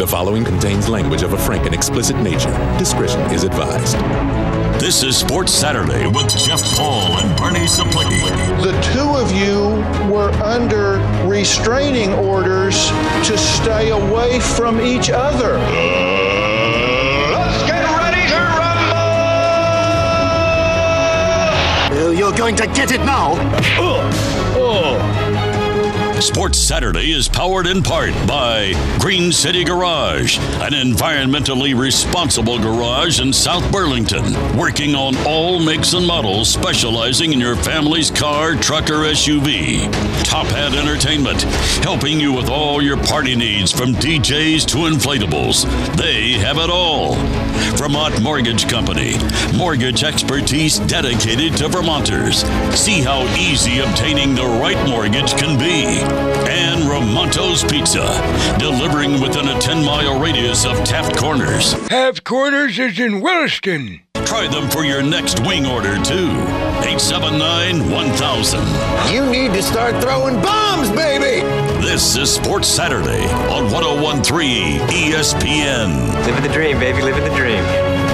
The following contains language of a frank and explicit nature. Discretion is advised. This is Sports Saturday with Jeff Paul and Bernie Saplicki. The two of you were under restraining orders to stay away from each other. Let's get ready to rumble! You're going to get it now. Sports Saturday is powered in part by Green City Garage, an environmentally responsible garage in South Burlington, working on all makes and models, specializing in your family's car, truck, or SUV. Top Hat Entertainment, helping you with all your party needs from DJs to inflatables. They have it all. Vermont Mortgage Company, mortgage expertise dedicated to Vermonters. See how easy obtaining the right mortgage can be. And Ramonto's Pizza, delivering within a 10-mile radius of Taft Corners. Taft Corners is in Williston. Try them for your next wing order, too. 879-1000. You need to start throwing bombs, baby! This is Sports Saturday on 101.3 ESPN. Living the dream, baby, living the dream.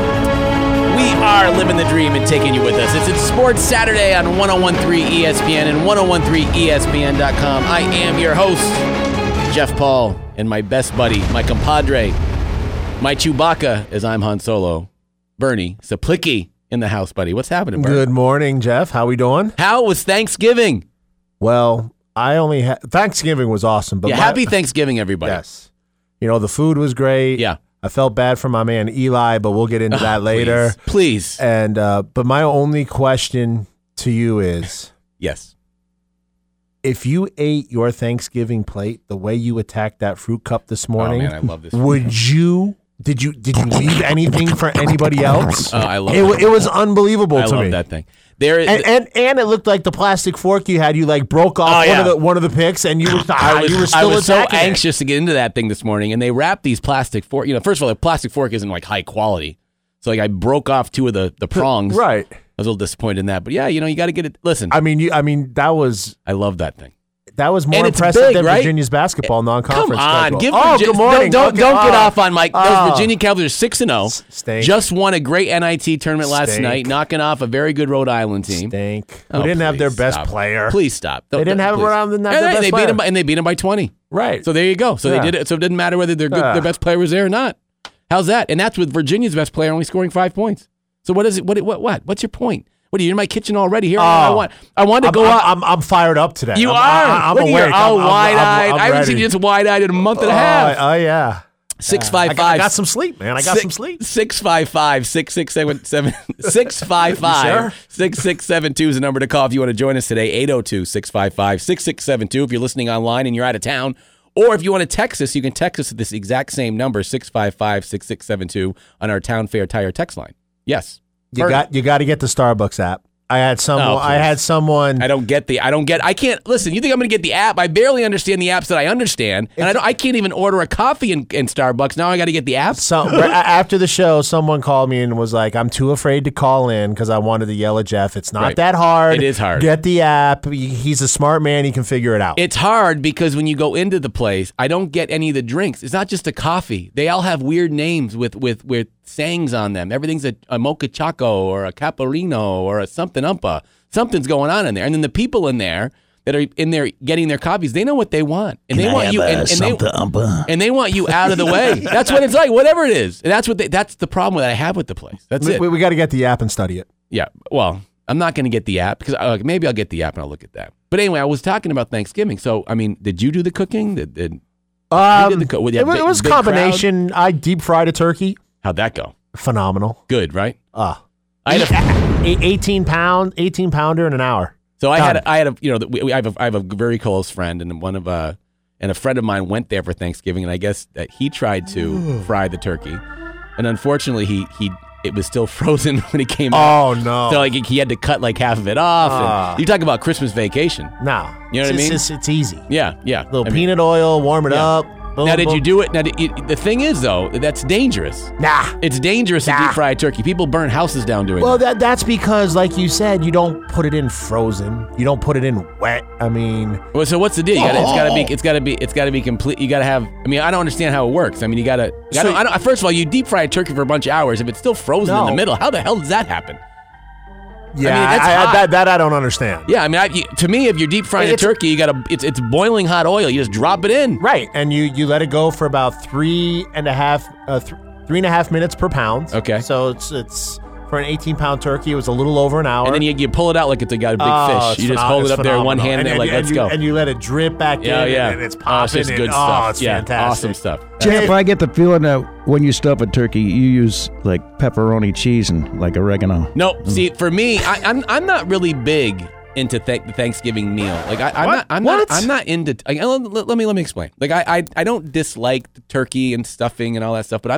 We are living the dream and taking you with us. It's Sports Saturday on 101.3 ESPN and 101.3ESPN.com. I am your host, Jeff Paul, and my best buddy, my compadre, my Chewbacca, as I'm Han Solo, Bernie Saplicki in the house, buddy. What's happening, Bernie? Good morning, Jeff. How we doing? How was Thanksgiving? Well, Thanksgiving was awesome. But happy Thanksgiving, everybody. Yes. You know, the food was great. Yeah. I felt bad for my man Eli, but we'll get into that later. Please. And but my only question to you is, yes, if you ate your Thanksgiving plate the way you attacked that fruit cup this morning, man, I love this. Did you leave anything for anybody else? I love it. It was unbelievable to me. I love that thing. And it looked like the plastic fork you had. You like broke off one of the picks, and you were still I was so attacking anxious to get into that thing this morning, and they wrapped these plastic fork. You know, first of all, the plastic fork isn't like high quality, so like I broke off two of the prongs. Right. I was a little disappointed in that, but yeah, you know, you got to get it. Listen, I mean that was. I love that thing. That was more and it's impressive big, than right? Virginia's basketball non-conference schedule. Good morning. Don't get off on Mike. Those Virginia Cavaliers 6-0. Just won a great NIT tournament last night, knocking off a very good Rhode Island team. Who didn't have their best player. Please stop. They didn't have Rhode Island their best they player. They beat them by 20. Right. So there you go. So they did it. So it didn't matter whether their best player was there or not. How's that? And that's with Virginia's best player only scoring 5 points. So what is it? What? What's your point? What are you in my kitchen already? Here, I want to go out. I'm fired up today. You are. I'm awake. Oh, wide-eyed. I haven't seen you just wide-eyed in a month and a half. Oh yeah. 655. I got some sleep, man. I got some sleep. 655-6677. 655-6672 is the number to call if you want to join us today. 802-655-6672 if you're listening online and you're out of town. Or if you want to text us, you can text us at this exact same number, 655-6672, on our Town Fair Tire text line. Yes. You got to get the Starbucks app. I had someone. I can't listen. You think I'm going to get the app? I barely understand the apps that I understand, and I can't even order a coffee in Starbucks. Now I got to get the app. So after the show, someone called me and was like, "I'm too afraid to call in because I wanted to yell at Jeff. It's not that hard. It is hard. Get the app. He's a smart man. He can figure it out." It's hard because when you go into the place, I don't get any of the drinks. It's not just a coffee. They all have weird names with sayings on them. Everything's a mocha choco or a caparino or a something umpa. Something's going on in there. And then the people in there that are in there getting their coffees, they know what they want. And they want you and they want you out of the way. That's what it's like, whatever it is. And that's the problem that I have with the place. That's it. We got to get the app and study it. Yeah. Well, I'm not going to get the app because maybe I'll get the app and I'll look at that. But anyway, I was talking about Thanksgiving. So, I mean, did you do the cooking? It was a combination. I deep fried a turkey. How'd that go? Phenomenal. Good, right? I had a 18 pounder in an hour. So I had a I have a very close friend, and a friend of mine went there for Thanksgiving, and I guess that he tried to fry the turkey, and unfortunately it was still frozen when it came out. Oh no! So like he had to cut like half of it off. And you talk about Christmas vacation? No, you know what I mean? It's easy. Yeah. Peanut oil, warm it up. Now, did you do it? Now, the thing is, though, that's dangerous. Nah. It's dangerous to deep fry a turkey. People burn houses down doing Well, that. that's because, like you said, you don't put it in frozen. You don't put it in wet. I mean, Well, so what's the deal? It's got to be complete. You got to have. I mean, I don't understand how it works. I mean, you got to. First of all, you deep fry a turkey for a bunch of hours. If it's still frozen in the middle, how the hell does that happen? yeah, I mean, that's hot. that I don't understand. Yeah, I mean, to me, if you're deep frying a turkey, you got to. It's boiling hot oil. You just drop it in. Right, and you let it go for about 3.5 minutes per pound. Okay. So it's for an 18-pound turkey, it was a little over an hour. And then you pull it out like it's got a big fish. You just hold it up there in one hand and let's go. And you let it drip back in, and it's popping. It's just good stuff. It's fantastic. Awesome stuff. Jeff, I get the feeling that when you stuff a turkey, you use like pepperoni cheese and like oregano. No, see, for me, I'm not really big into the Thanksgiving meal. Like I'm not into. Let me explain. Like I don't dislike the turkey and stuffing and all that stuff, but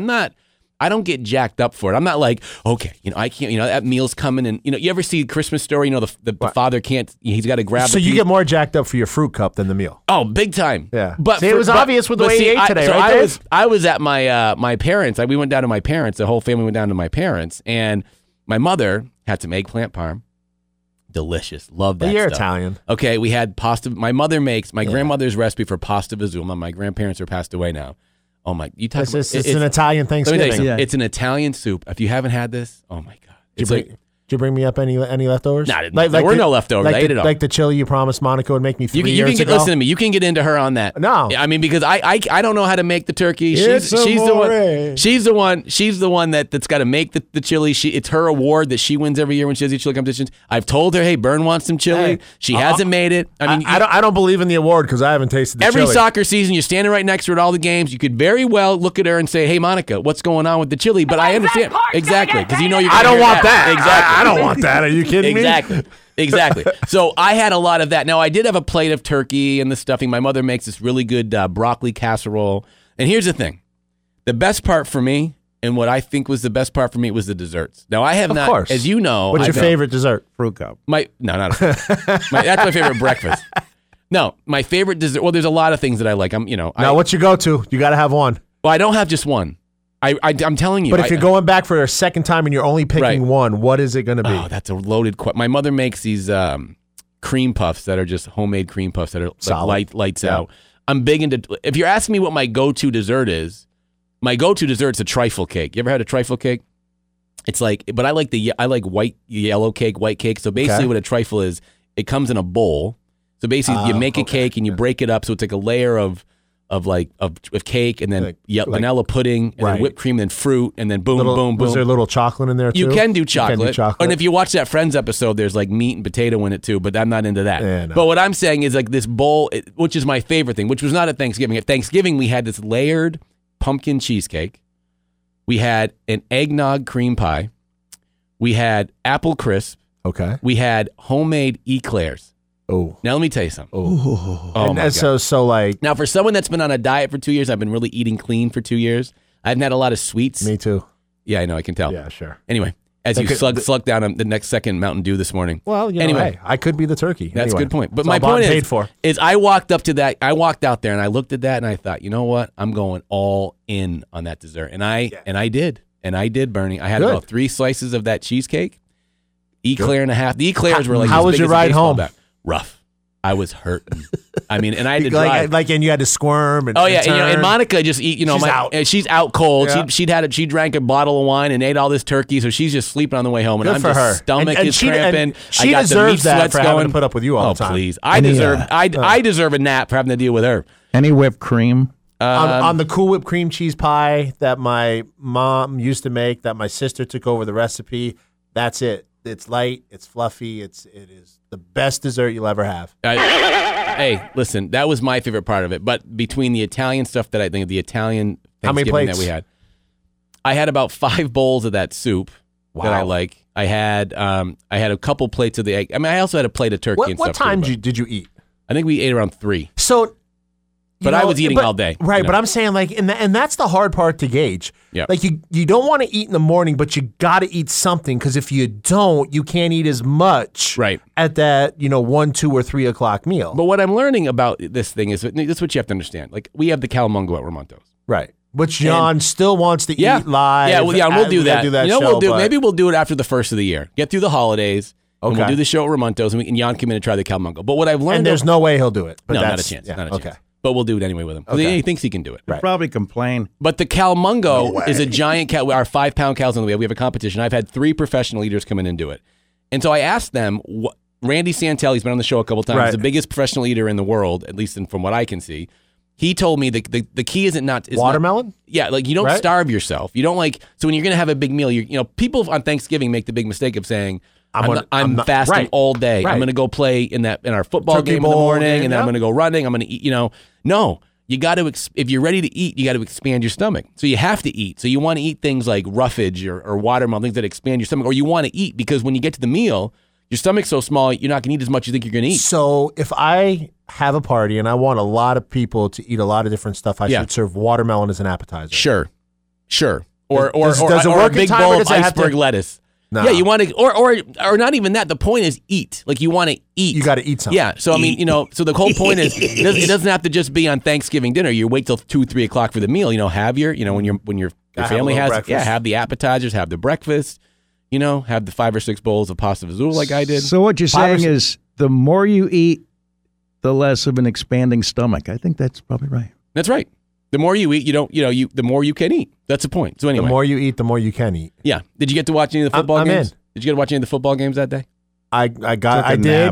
I don't get jacked up for it. I'm not like, okay, I can't, that meal's coming and, you ever see Christmas Story, the father can't, he's got to grab So you get more jacked up for your fruit cup than the meal. Oh, big time. Yeah. But it was obvious with the way he ate today, right? I was at my parents. We went down to my parents. The whole family went down to my parents. And my mother had some eggplant parm. Delicious. Love that stuff. You're Italian. Okay, we had pasta. My mother makes my grandmother's recipe for pasta vizulma. My grandparents are passed away now. Oh my! You talk about it's an Italian Thanksgiving. Let me tell you something. It's an Italian soup. If you haven't had this, oh my god! Did you bring me up any leftovers? Nah, there were no leftovers. I ate it all. Like the chili you promised Monica would make me 3 years ago. Listen to me. You can get into her on that. No, I mean because I don't know how to make the turkey. She's the one. She's the one that's got to make the chili. It's her award that she wins every year when she does these chili competitions. I've told her, hey, Bern wants some chili. Hey, she hasn't made it. I mean, I don't believe in the award because I haven't tasted the every chili. soccer season. You're standing right next to her at all the games. You could very well look at her and say, hey, Monica, what's going on with the chili? But I understand exactly because you're. I don't want that. Exactly. I don't want that. Are you kidding me? Exactly. So I had a lot of that. Now, I did have a plate of turkey and the stuffing. My mother makes this really good broccoli casserole. And here's the thing. The best part for me, and what I think was the best part for me, was the desserts. Now, I have not, course. as you know. What's your favorite dessert? Fruit cup. Not that's my favorite breakfast. No, my favorite dessert. Well, there's a lot of things that I like. Now, what's your go-to? You got to have one. Well, I don't have just one. I'm telling you. But if you're going back for a second time and you're only picking one, what is it going to be? Oh, that's a loaded question. My mother makes these cream puffs that are just homemade cream puffs that are like lights out. I'm big into. If you're asking me what my go-to dessert is, my go-to dessert's a trifle cake. You ever had a trifle cake? It's like, but I like white yellow cake, white cake. So basically, what a trifle is, it comes in a bowl. So basically, you make a cake and you break it up. So it's like a layer of cake and then vanilla pudding and then whipped cream and then fruit and then boom. Was there a little chocolate in there too? You can do chocolate. And if you watch that Friends episode, there's like meat and potato in it too, but I'm not into that. Yeah, no. But what I'm saying is like this bowl, which is my favorite thing, which was not at Thanksgiving. At Thanksgiving, we had this layered pumpkin cheesecake. We had an eggnog cream pie. We had apple crisp. Okay. We had homemade eclairs. Oh. Now let me tell you something. Oh. Oh my God. So like now for someone that's been on a diet for 2 years, I've been really eating clean for 2 years. I haven't had a lot of sweets. Me too. Yeah, I know. I can tell. Yeah, sure. Anyway, as you slug down the next second Mountain Dew this morning. Well, anyway, I could be the turkey. That's a good point. But it's my point is I walked up to that. I walked out there and I looked at that and I thought, you know what? I'm going all in on that dessert. And I did, Bernie. I had about 3 slices of that cheesecake. Eclair and a half. The eclairs were like. How was your ride home? Rough. I was hurting. I mean, and I had to drive. And you had to squirm. And, and Monica just eat. She's out cold. Yeah. She drank a bottle of wine and ate all this turkey, so she's just sleeping on the way home. And Good I'm for just her. stomach is cramping. She I got deserves the meat that sweats for going. having to put up with you all the time. Oh please, I deserve a nap for having to deal with her. Any whipped cream? On the Cool Whip cream cheese pie that my mom used to make, that my sister took over the recipe. That's it. It's light. It's fluffy. It is the best dessert you'll ever have. Hey, listen, that was my favorite part of it. But between the Italian stuff that I think, the Italian Thanksgiving that we had, I had about 5 bowls of that soup that I like. I had a couple plates of the egg. I mean, I also had a plate of turkey and stuff. What time did you eat? I think we ate around 3. So But I was eating all day. Right, you know? but I'm saying like, and that's the hard part to gauge. Yeah. Like you don't want to eat in the morning, but you got to eat something because if you don't, you can't eat as much right. at that 1, 2, or 3 o'clock meal. But what I'm learning about this thing is, this is what you have to understand. Like, we have the Calmongo at Ramontos. Right. Which John still wants to eat live. Yeah, we'll do that. Show, maybe we'll do it after the first of the year. Get through the holidays. Okay. And we'll do the show at Ramontos, and Jan come in and try the Calmongo. But what I've learned... And there's no way he'll do it. But no, that's, not a chance. Yeah, not a okay. chance. But we'll do it anyway with him. Okay. He thinks he can do it. He'll probably complain. But the Calmongo is a giant cow. Our 5-pound cows on the way. We have a competition. I've had 3 professional eaters come in and do it. And so I asked them, Randy Santel, he's been on the show a couple times, Right. the biggest professional eater in the world, at least from what I can see. He told me the key isn't not... Watermelon? Yeah, like you don't starve yourself. You don't so when you're going to have a big meal, people on Thanksgiving make the big mistake of saying, I'm fasting all day. Right. I'm going to go play in our football Turkey game in the bowl morning, game, and then yeah. I'm going to go running. I'm going to eat. No, you got to. If you're ready to eat, you got to expand your stomach. So you have to eat. So you want to eat things like roughage or watermelon, things that expand your stomach, or you want to eat because when you get to the meal, your stomach's so small, you're not going to eat as much as you think you're going to eat. So if I have a party and I want a lot of people to eat a lot of different stuff, I should serve watermelon as an appetizer. Sure. Or does it or work a big in time, or bowl of does it have iceberg to- lettuce. No. Yeah, you want to, or not even that. The point is eat. Like you want to eat. You got to eat something. Yeah. So I mean, so the whole point is it doesn't have to just be on Thanksgiving dinner. You wait till 2, 3 o'clock for the meal. Have your, when your family has, breakfast. have the appetizers, have the breakfast. Have the 5 or 6 bowls of pasta fazool like I did. So what you're saying is the more you eat, the less of an expanding stomach. I think that's probably right. That's right. The more you eat, the more you can eat. That's the point. So anyway, The more you eat, the more you can eat. yeah. Did you get to watch any of the football I'm games? in. Did you get to watch any of the football games that day? I did.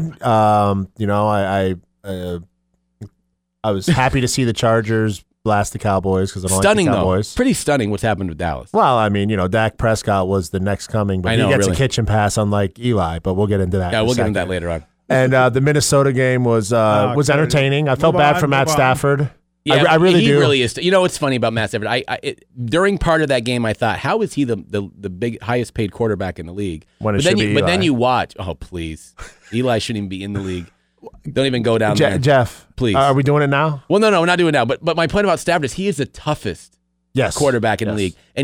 I was happy to see the Chargers blast the Cowboys because I don't Stunning like the though. Cowboys. Pretty stunning what's happened with Dallas. Well, I mean, Dak Prescott was the next coming, but I know, he gets really. a kitchen pass unlike Eli. But we'll get into that. Yeah, in a we'll get second. into that later on. And the Minnesota game was entertaining. I felt bad for Matt Stafford. Yeah, I really he do. really is. What's funny about Matt Stafford? During part of that game, I thought, how is he the big highest paid quarterback in the league? When it but should then be but then Eli. you watch. Oh please, Eli shouldn't even be in the league. Don't even go down there, Jeff. Please. Are we doing it now? Well, no, we're not doing it now. But my point about Stafford is he is the toughest quarterback in the league, and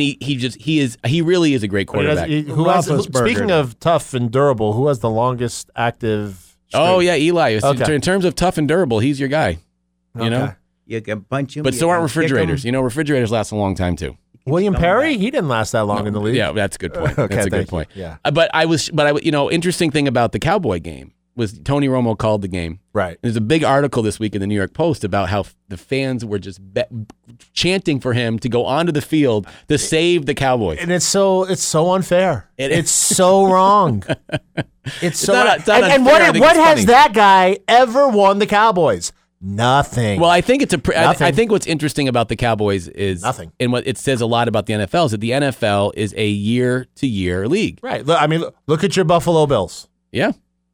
he really is a great quarterback. Speaking of tough and durable, who has the longest active? Oh yeah, Eli. Okay. In terms of tough and durable, he's your guy. You know. You can punch him. But so aren't refrigerators. Refrigerators last a long time too. William Perry, he didn't last that long in the league. Yeah, that's a good point. Okay, That's a good thank you. point. Yeah. But interesting thing about the Cowboy game was Tony Romo called the game. Right. There's a big article this week in the New York Post about how the fans were just chanting for him to go onto the field to save the Cowboys. And it's so unfair. It's so wrong. It's so not and unfair. I think what it's has funny. that guy ever won the Cowboys? Nothing. Well, I think it's Nothing. I think what's interesting about the Cowboys is Nothing. and what it says a lot about the NFL is that the NFL is a year-to-year league. Right. Look at your Buffalo Bills. Yeah.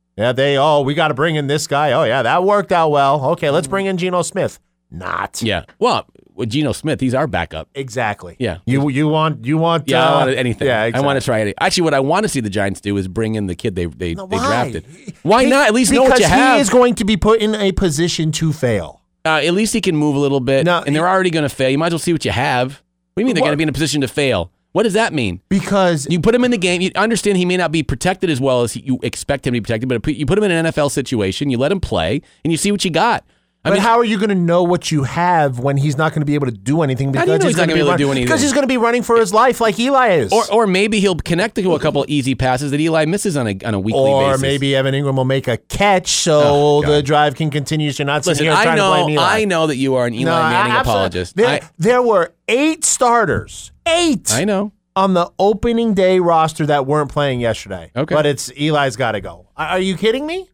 Yeah, we got to bring in this guy. Oh, yeah, that worked out well. Okay, let's bring in Geno Smith. Not. Yeah. Well, with Geno Smith, he's our backup. Exactly. Yeah. You want Yeah, I want anything. Yeah, exactly. I want to try anything. Actually, what I want to see the Giants do is bring in the kid they why? drafted. Why not? At least know what you Because have. he is going to be put in a position to fail. At least he can move a little bit. No, and they're already going to fail. You might as well see what you have. What do you mean they're going to be in a position to fail? What does that mean? Because you put him in the game. You understand he may not be protected as well as you expect him to be protected, but you put him in an NFL situation, you let him play, and you see what you got. But how are you going to know what you have when he's not going to be able to do anything? How do you know he's not going to be able to do anything? Because he's going to be running for his life like Eli is. Or maybe he'll connect to a couple easy passes that Eli misses on a weekly basis. Or maybe Evan Ingram will make a catch so the drive can continue. So you're not sitting here trying to blame Eli. I know that you are an Eli Manning apologist. There were 8 starters. 8. I know. On the opening day roster that weren't playing yesterday. Okay. But it's Eli's got to go. Are you kidding me?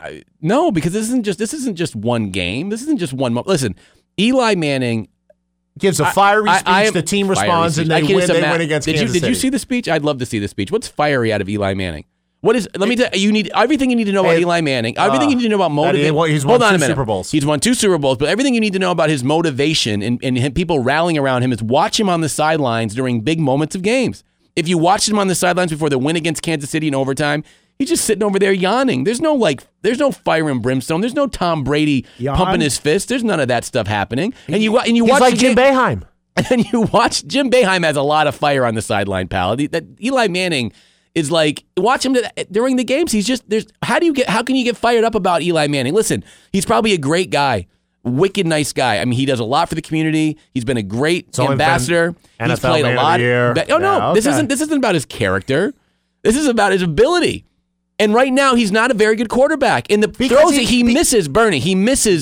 No, because this isn't just one game. This isn't just one. Listen, Eli Manning gives a fiery speech. The team responds and they win. They win against Kansas City. Did you see the speech? I'd love to see the speech. What's fiery out of Eli Manning? What is? Let me tell you. You need everything you need to know about Eli Manning. Everything you need to know about motivation. He's won 2 Super Bowls. He's won 2 Super Bowls. But everything you need to know about his motivation and him, people rallying around him is watch him on the sidelines during big moments of games. If you watched him on the sidelines before the win against Kansas City in overtime, He's just sitting over there yawning. There's no fire and brimstone. There's no Tom Brady pumping his fist. There's none of that stuff happening. And you He's watch like Jim Boeheim. And you watch Jim Boeheim has a lot of fire on the sideline, pal. That Eli Manning is like, watch him during the games. He's just how can you get fired up about Eli Manning? Listen, he's probably a great guy, wicked nice guy. I mean, he does a lot for the community. He's been a great ambassador. He's played a lot. This isn't about his character. This is about his ability. And right now, he's not a very good quarterback. And the throws that he misses, Bernie, he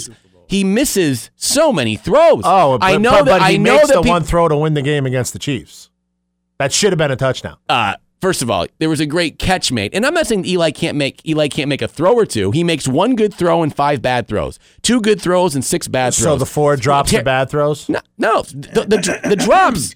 misses so many throws. Oh, but he makes the one throw to win the game against the Chiefs. That should have been a touchdown. First of all, there was a great catch made. And I'm not saying Eli can't make a throw or two. He makes one good throw and 5 bad throws. 2 good throws and 6 bad throws. So the 4 drops the bad throws? No, the drops.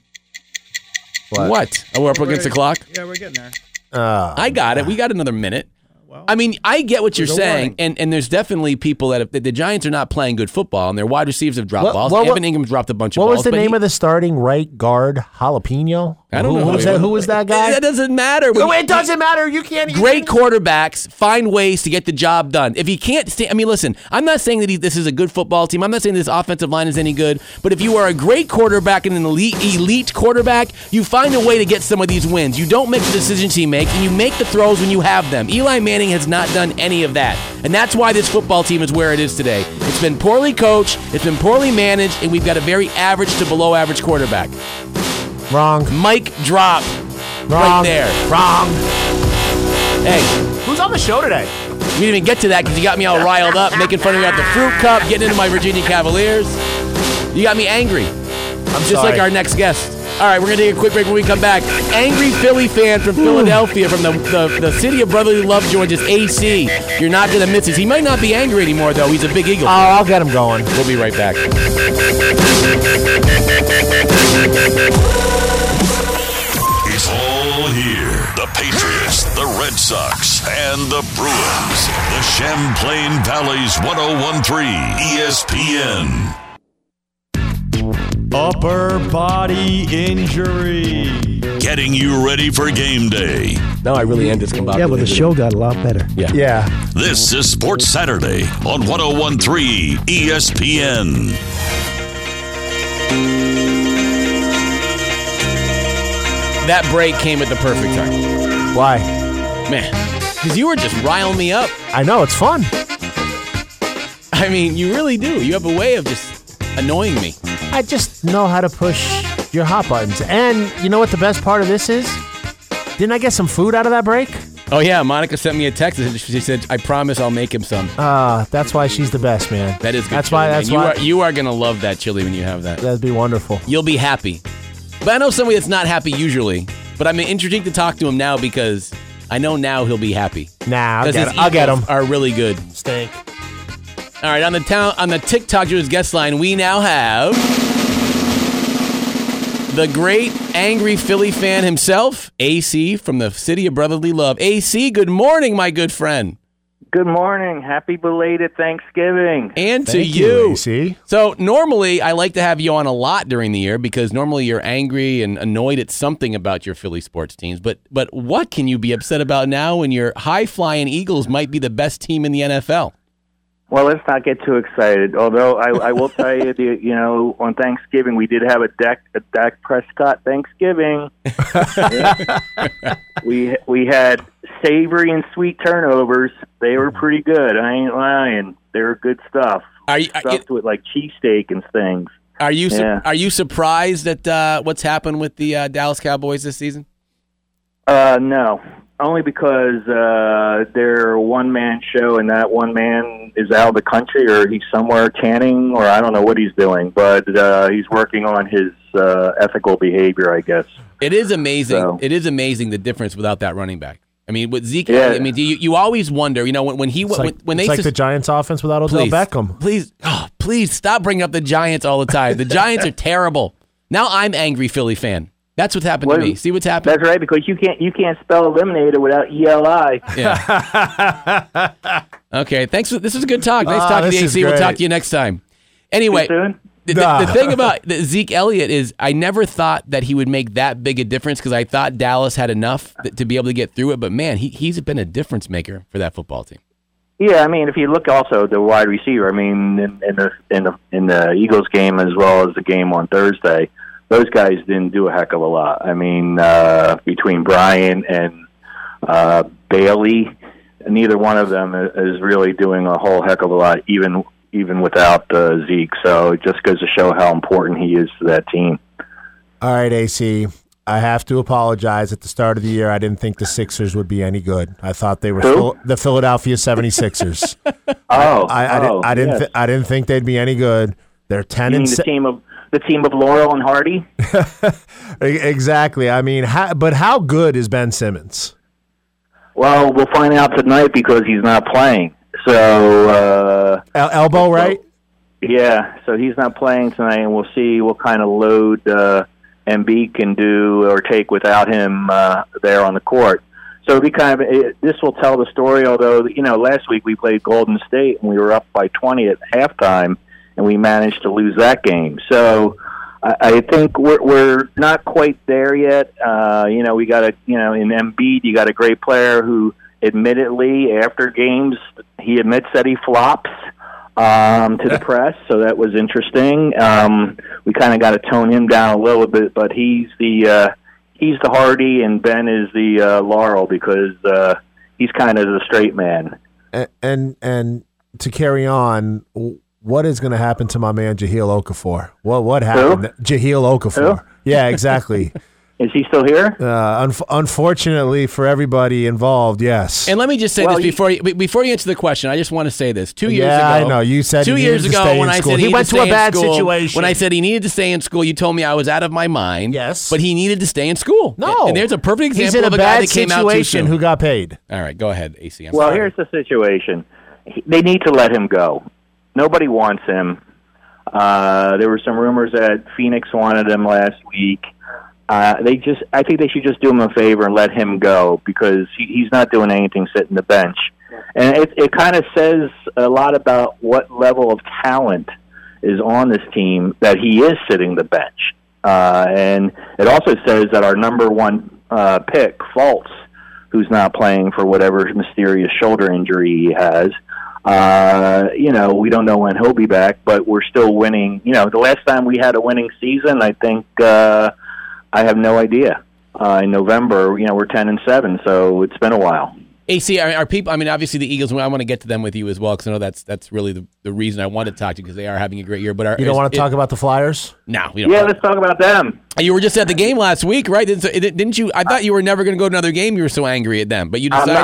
What? Oh, we're up against the clock? Yeah, we're getting there. I got it. We got another minute. I mean, I get what you're saying, and there's definitely people that the Giants are not playing good football, and their wide receivers have dropped balls. Evan Ingram's dropped a bunch of balls. What was the name of the starting right guard? Jalapeno? I don't know. Who was that guy? That doesn't matter. It doesn't matter. You can't. Great quarterbacks find ways to get the job done. If he can't stay, I mean, listen, I'm not saying that this is a good football team. I'm not saying this offensive line is any good. But if you are a great quarterback and an elite quarterback, you find a way to get some of these wins. You don't make the decisions he makes, and you make the throws when you have them. Eli Manning has not done any of that. And that's why this football team is where it is today. It's been poorly coached, it's been poorly managed, and we've got a very average to below average quarterback. Wrong. Mic drop. Wrong. Right there. Wrong. Hey. Who's on the show today? We didn't even get to that because you got me all riled up, making fun of me at the fruit cup, getting into my Virginia Cavaliers. You got me angry. Just like our next guest. All right, we're going to take a quick break. When we come back, angry Philly fan from Philadelphia, from the city of brotherly love, Georgia's AC. You're not going to miss this. He might not be angry anymore, though. He's a big Eagle. Oh, I'll get him going. We'll be right back. It's all here. The Patriots, the Red Sox, and the Bruins. The Champlain Valley's 101.3 ESPN. Upper body injury. Getting you ready for game day. No, I really am discombobulated. Yeah, but the show got a lot better. Yeah. This is Sports Saturday on 101.3 ESPN. That break came at the perfect time. Why? Man, because you were just riling me up. I know, it's fun. I mean, you really do. You have a way of just annoying me. I just know how to push your hot buttons. And you know what the best part of this is? Didn't I get some food out of that break? Oh, yeah. Monica sent me a text. She said, I promise I'll make him some. That's why she's the best, man. That is good. That's chili, why. You are going to love that chili when you have that. That'd be wonderful. You'll be happy. But I know somebody that's not happy usually. But I'm intrigued to talk to him now because I know now he'll be happy. Nah, I'll get him. Are really good. Stink. All right, on the TikTok Jewish guest line, we now have the great angry Philly fan himself, AC from the city of brotherly love. AC, good morning, my good friend. Good morning. Happy belated Thanksgiving. And to Thank you, AC. So normally I like to have you on a lot during the year because normally you're angry and annoyed at something about your Philly sports teams. But what can you be upset about now when your high-flying Eagles might be the best team in the NFL? Well, let's not get too excited. Although I will tell you, on Thanksgiving we did have a Dak Prescott Thanksgiving. We had savory and sweet turnovers. They were pretty good. I ain't lying. They were good stuff. Stuffed with like cheesesteak and things. Are you surprised at what's happened with the Dallas Cowboys this season? No. Only because they're a one-man show, and that one man is out of the country, or he's somewhere tanning, or I don't know what he's doing, but he's working on his ethical behavior, I guess. It is amazing. So. It is amazing the difference without that running back. I mean, with Zeke, Yeah. I mean, you always wonder, when he It's like, when they the Giants offense without Odell Beckham. Please stop bringing up the Giants all the time. The Giants are terrible. Now I'm angry Philly fan. That's what's happened to me. See what's happened? That's right, because you can't spell eliminator without ELI. Yeah. Okay, thanks. This was a good talk. Nice talking to you, AC. We'll talk to you next time. Anyway, The thing about Zeke Elliott is I never thought that he would make that big a difference because I thought Dallas had enough to be able to get through it. But, man, he's been a difference maker for that football team. Yeah, I mean, if you look also at the wide receiver, I mean, in the Eagles game as well as the game on Thursday, those guys didn't do a heck of a lot. I mean, between Bryant and Bailey, neither one of them is really doing a whole heck of a lot, even without Zeke. So it just goes to show how important he is to that team. All right, AC. I have to apologize. At the start of the year, I didn't think the Sixers would be any good. I thought they were the Philadelphia 76ers. I didn't think they'd be any good. They're 10 you and mean the team of Laurel and Hardy. Exactly. I mean, but how good is Ben Simmons? Well, we'll find out tonight because he's not playing. So elbow, right? Yeah. So he's not playing tonight, and we'll see what kind of load Embiid can do or take without him there on the court. So this will tell the story. Although last week we played Golden State and we were up by 20 at halftime, and we managed to lose that game. So I think we're not quite there yet. We got in Embiid, you got a great player who, admittedly, after games, he admits that he flops to the press. So that was interesting. We kind of got to tone him down a little bit, but he's the Hardy and Ben is the Laurel because he's kind of the straight man. And to carry on, what is going to happen to my man Jahlil Okafor? What happened? Jahlil Okafor. Who? Yeah, exactly. Is he still here? Unfortunately for everybody involved, yes. And let me just say this before you answer the question. I just want to say this. 2 years ago, I know you said 2 years ago when I said he went to a bad situation. When I said he needed to stay in school, you told me I was out of my mind. Yes, but he needed to stay in school. No, and there's a perfect example He's in of a bad guy that came out too soon. Who got paid? All right, go ahead, AC. Well, here's the situation. They need to let him go. Nobody wants him. There were some rumors that Phoenix wanted him last week. I think they should just do him a favor and let him go because he's not doing anything sitting the bench. And it kind of says a lot about what level of talent is on this team that he is sitting the bench. And it also says that our number one pick, Fultz, who's not playing for whatever mysterious shoulder injury he has, we don't know when he'll be back, but we're still winning. The last time we had a winning season, I think, I have no idea. In November, we're 10-7, so it's been a while. AC, are people? I mean, obviously the Eagles. I want to get to them with you as well because I know that's really the reason I wanted to talk to you because they are having a great year. But you don't want to talk about the Flyers? No, we don't. Yeah, let's talk about them. You were just at the game last week, right? Didn't you? I thought you were never going to go to another game. You were so angry at them, but you decided.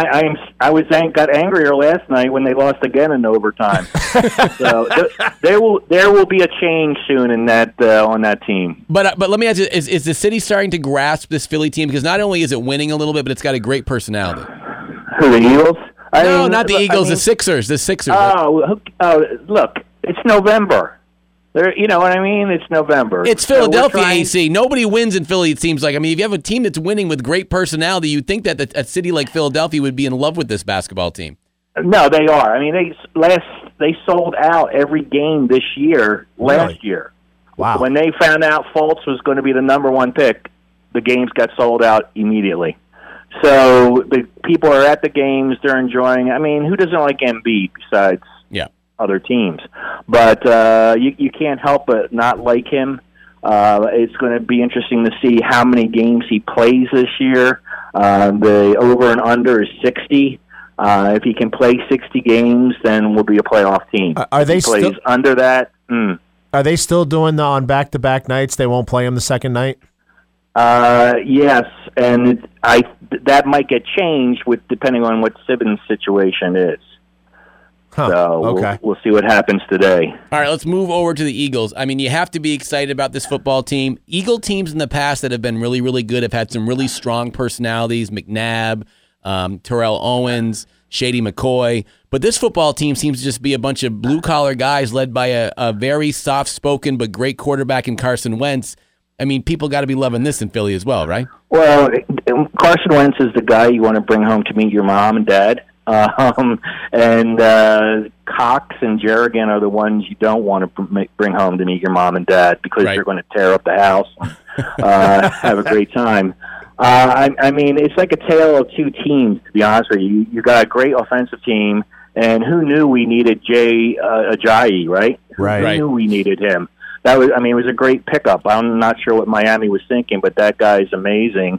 Got angrier last night when they lost again in overtime. So there will be a change soon in that on that team. But let me ask you: is the city starting to grasp this Philly team? Because not only is it winning a little bit, but it's got a great personality. Who, the Eagles? Not the Eagles. The Sixers. The Sixers. Oh, look! It's November. You know what I mean? It's November. It's Philadelphia, AC. Nobody wins in Philly, it seems like. I mean, if you have a team that's winning with great personality, you'd think that a city like Philadelphia would be in love with this basketball team. No, they are. I mean, they sold out every game this year, last year. Wow. When they found out Fultz was going to be the number one pick, the games got sold out immediately. So the people are at the games. They're enjoying. I mean, who doesn't like Embiid besides other teams? But you can't help but not like him. It's going to be interesting to see how many games he plays this year. The over and under is 60. If he can play 60 games, then we'll be a playoff team. Are they if he plays under that? Are they still doing on back-to-back nights? They won't play him the second night? Yes, and that might get changed depending on what Simmons' situation is. Huh. So okay. we'll see what happens today. All right, let's move over to the Eagles. I mean, you have to be excited about this football team. Eagle teams in the past that have been really, really good have had some really strong personalities. McNabb, Terrell Owens, Shady McCoy. But this football team seems to just be a bunch of blue-collar guys led by a very soft-spoken but great quarterback in Carson Wentz. I mean, people got to be loving this in Philly as well, right? Well, Carson Wentz is the guy you want to bring home to meet your mom and dad. And Cox and Jerrigan are the ones you don't want to bring home to meet your mom and dad because Right. you're going to tear up the house and have a great time. I mean, it's like a tale of two teams, to be honest with you. You got a great offensive team, and who knew we needed Jay Ajayi, right? Right. Who knew we needed him? It was a great pickup. I'm not sure what Miami was thinking, but that guy's amazing.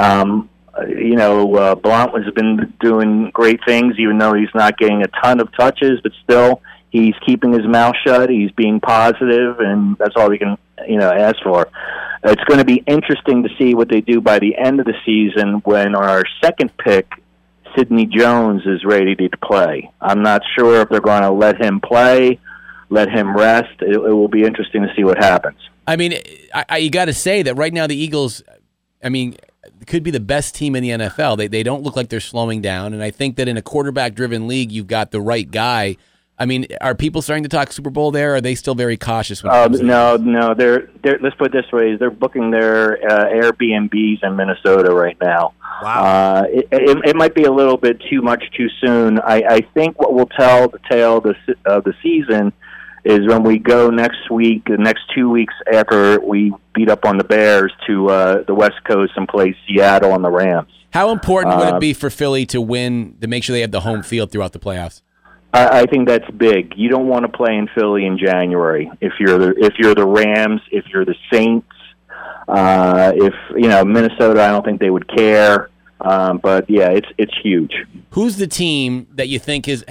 Blount has been doing great things, even though he's not getting a ton of touches, but still, he's keeping his mouth shut. He's being positive, and that's all we can, ask for. It's going to be interesting to see what they do by the end of the season when our second pick, Sidney Jones, is ready to play. I'm not sure if they're going to let him play, let him rest. It will be interesting to see what happens. I mean, you got to say that right now the Eagles, could be the best team in the NFL. They don't look like they're slowing down, and I think that in a quarterback-driven league, you've got the right guy. I mean, are people starting to talk Super Bowl there, or are they still very cautious? No. They're let's put it this way: they're booking their Airbnbs in Minnesota right now. Wow. It might be a little bit too much too soon. I think what will tell the tale of the season is when we go next week, the next 2 weeks after we beat up on the Bears to the West Coast and play Seattle and the Rams. How important would it be for Philly to win, to make sure they have the home field throughout the playoffs? I think that's big. You don't want to play in Philly in January if you're the Rams, if you're the Saints, if Minnesota. I don't think they would care. But yeah, it's huge. Who's the team that you think is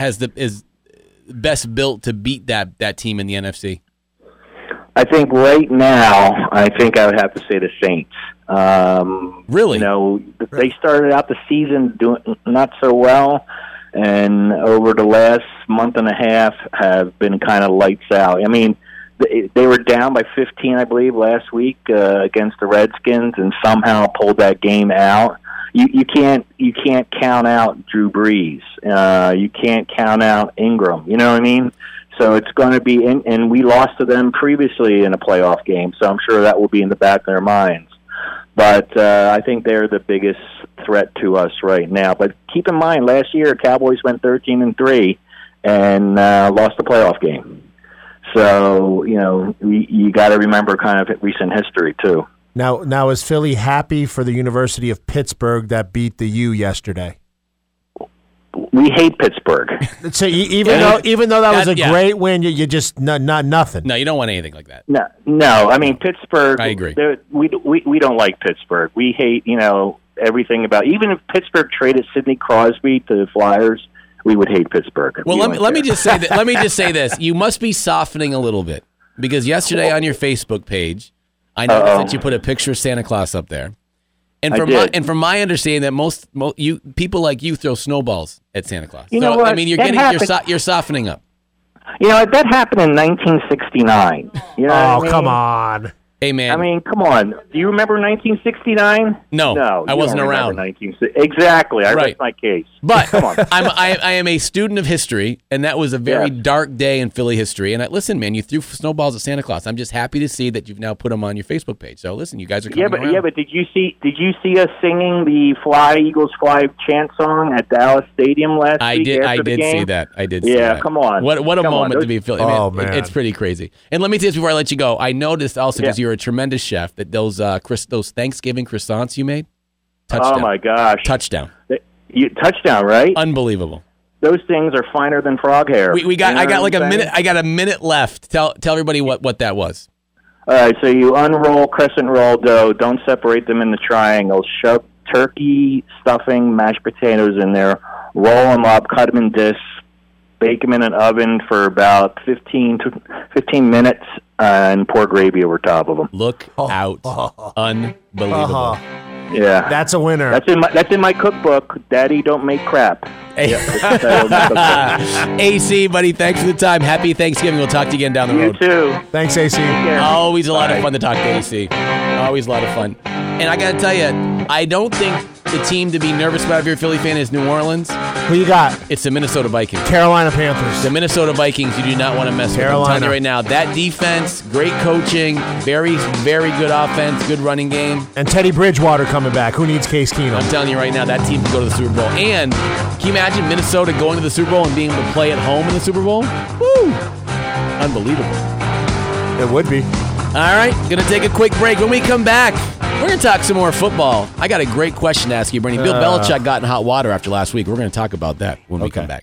best built to beat that team in the NFC? I think right now, I would have to say the Saints. Really? They started out the season doing not so well, and over the last month and a half have been kind of lights out. I mean, they were down by 15, I believe, last week against the Redskins, and somehow pulled that game out. You can't count out Drew Brees. You can't count out Ingram. You know what I mean? So it's going to be, and we lost to them previously in a playoff game, so I'm sure that will be in the back of their minds. But I think they're the biggest threat to us right now. But keep in mind, last year Cowboys went 13-3 and lost the playoff game. So you got to remember kind of recent history too. Now, is Philly happy for the University of Pittsburgh that beat the U yesterday? We hate Pittsburgh. So even though that was a great win, you just not nothing. No, you don't want anything like that. No. I mean, Pittsburgh. I agree. We don't like Pittsburgh. We hate everything about. Even if Pittsburgh traded Sidney Crosby to the Flyers, we would hate Pittsburgh. Well, let me just say that. Let me just say this: you must be softening a little bit because yesterday on your Facebook page, I noticed that you put a picture of Santa Claus up there. And from my understanding, that most people like you throw snowballs at Santa Claus. You know what? I mean, you're softening up. That happened in 1969. Come on. Hey, man. I mean, come on. Do you remember 1969? No, I wasn't around. Exactly. I rest my case. But come on. I am a student of history, and that was a very dark day in Philly history. And listen, man, you threw snowballs at Santa Claus. I'm just happy to see that you've now put them on your Facebook page. So listen, you guys are coming around. Yeah, but did you see us singing the "Fly Eagles Fly" chant song at Dallas Stadium last week? I did see that. I did see that. Yeah, come on. What a moment to be Philly. Oh, man. It's pretty crazy. And let me say this before I let you go. I noticed also, because you're a tremendous chef, that those Thanksgiving croissants you made, touchdown. Oh my gosh, touchdown! Touchdown, right? Unbelievable. Those things are finer than frog hair. I got like a minute. I got a minute left. Tell everybody what that was. All right, so you unroll crescent roll dough. Don't separate them into triangles. Shove turkey, stuffing, mashed potatoes in there. Roll them up, cut them in discs. Bake them in an oven for about 15 minutes, and pour gravy over top of them. Look out! Unbelievable. Yeah, that's a winner. That's in my cookbook. Daddy, don't make crap. AC, buddy, thanks for the time. Happy Thanksgiving. We'll talk to you again down the road. You too. Thanks, AC. Always a lot of fun to talk to AC. Always a lot of fun. And I got to tell you, I don't think the team to be nervous about if you're a Philly fan is New Orleans. Who you got? It's the Minnesota Vikings. Carolina Panthers. The Minnesota Vikings, you do not want to mess with. I'm telling you right now, that defense, great coaching, very, very good offense, good running game. And Teddy Bridgewater coming back. Who needs Case Keenum? I'm telling you right now, that team can go to the Super Bowl. And can you imagine Minnesota going to the Super Bowl and being able to play at home in the Super Bowl? Woo! Unbelievable. It would be. All right, going to take a quick break. When we come back, we're going to talk some more football. I got a great question to ask you, Bernie. Bill Belichick got in hot water after last week. We're going to talk about that when we come back.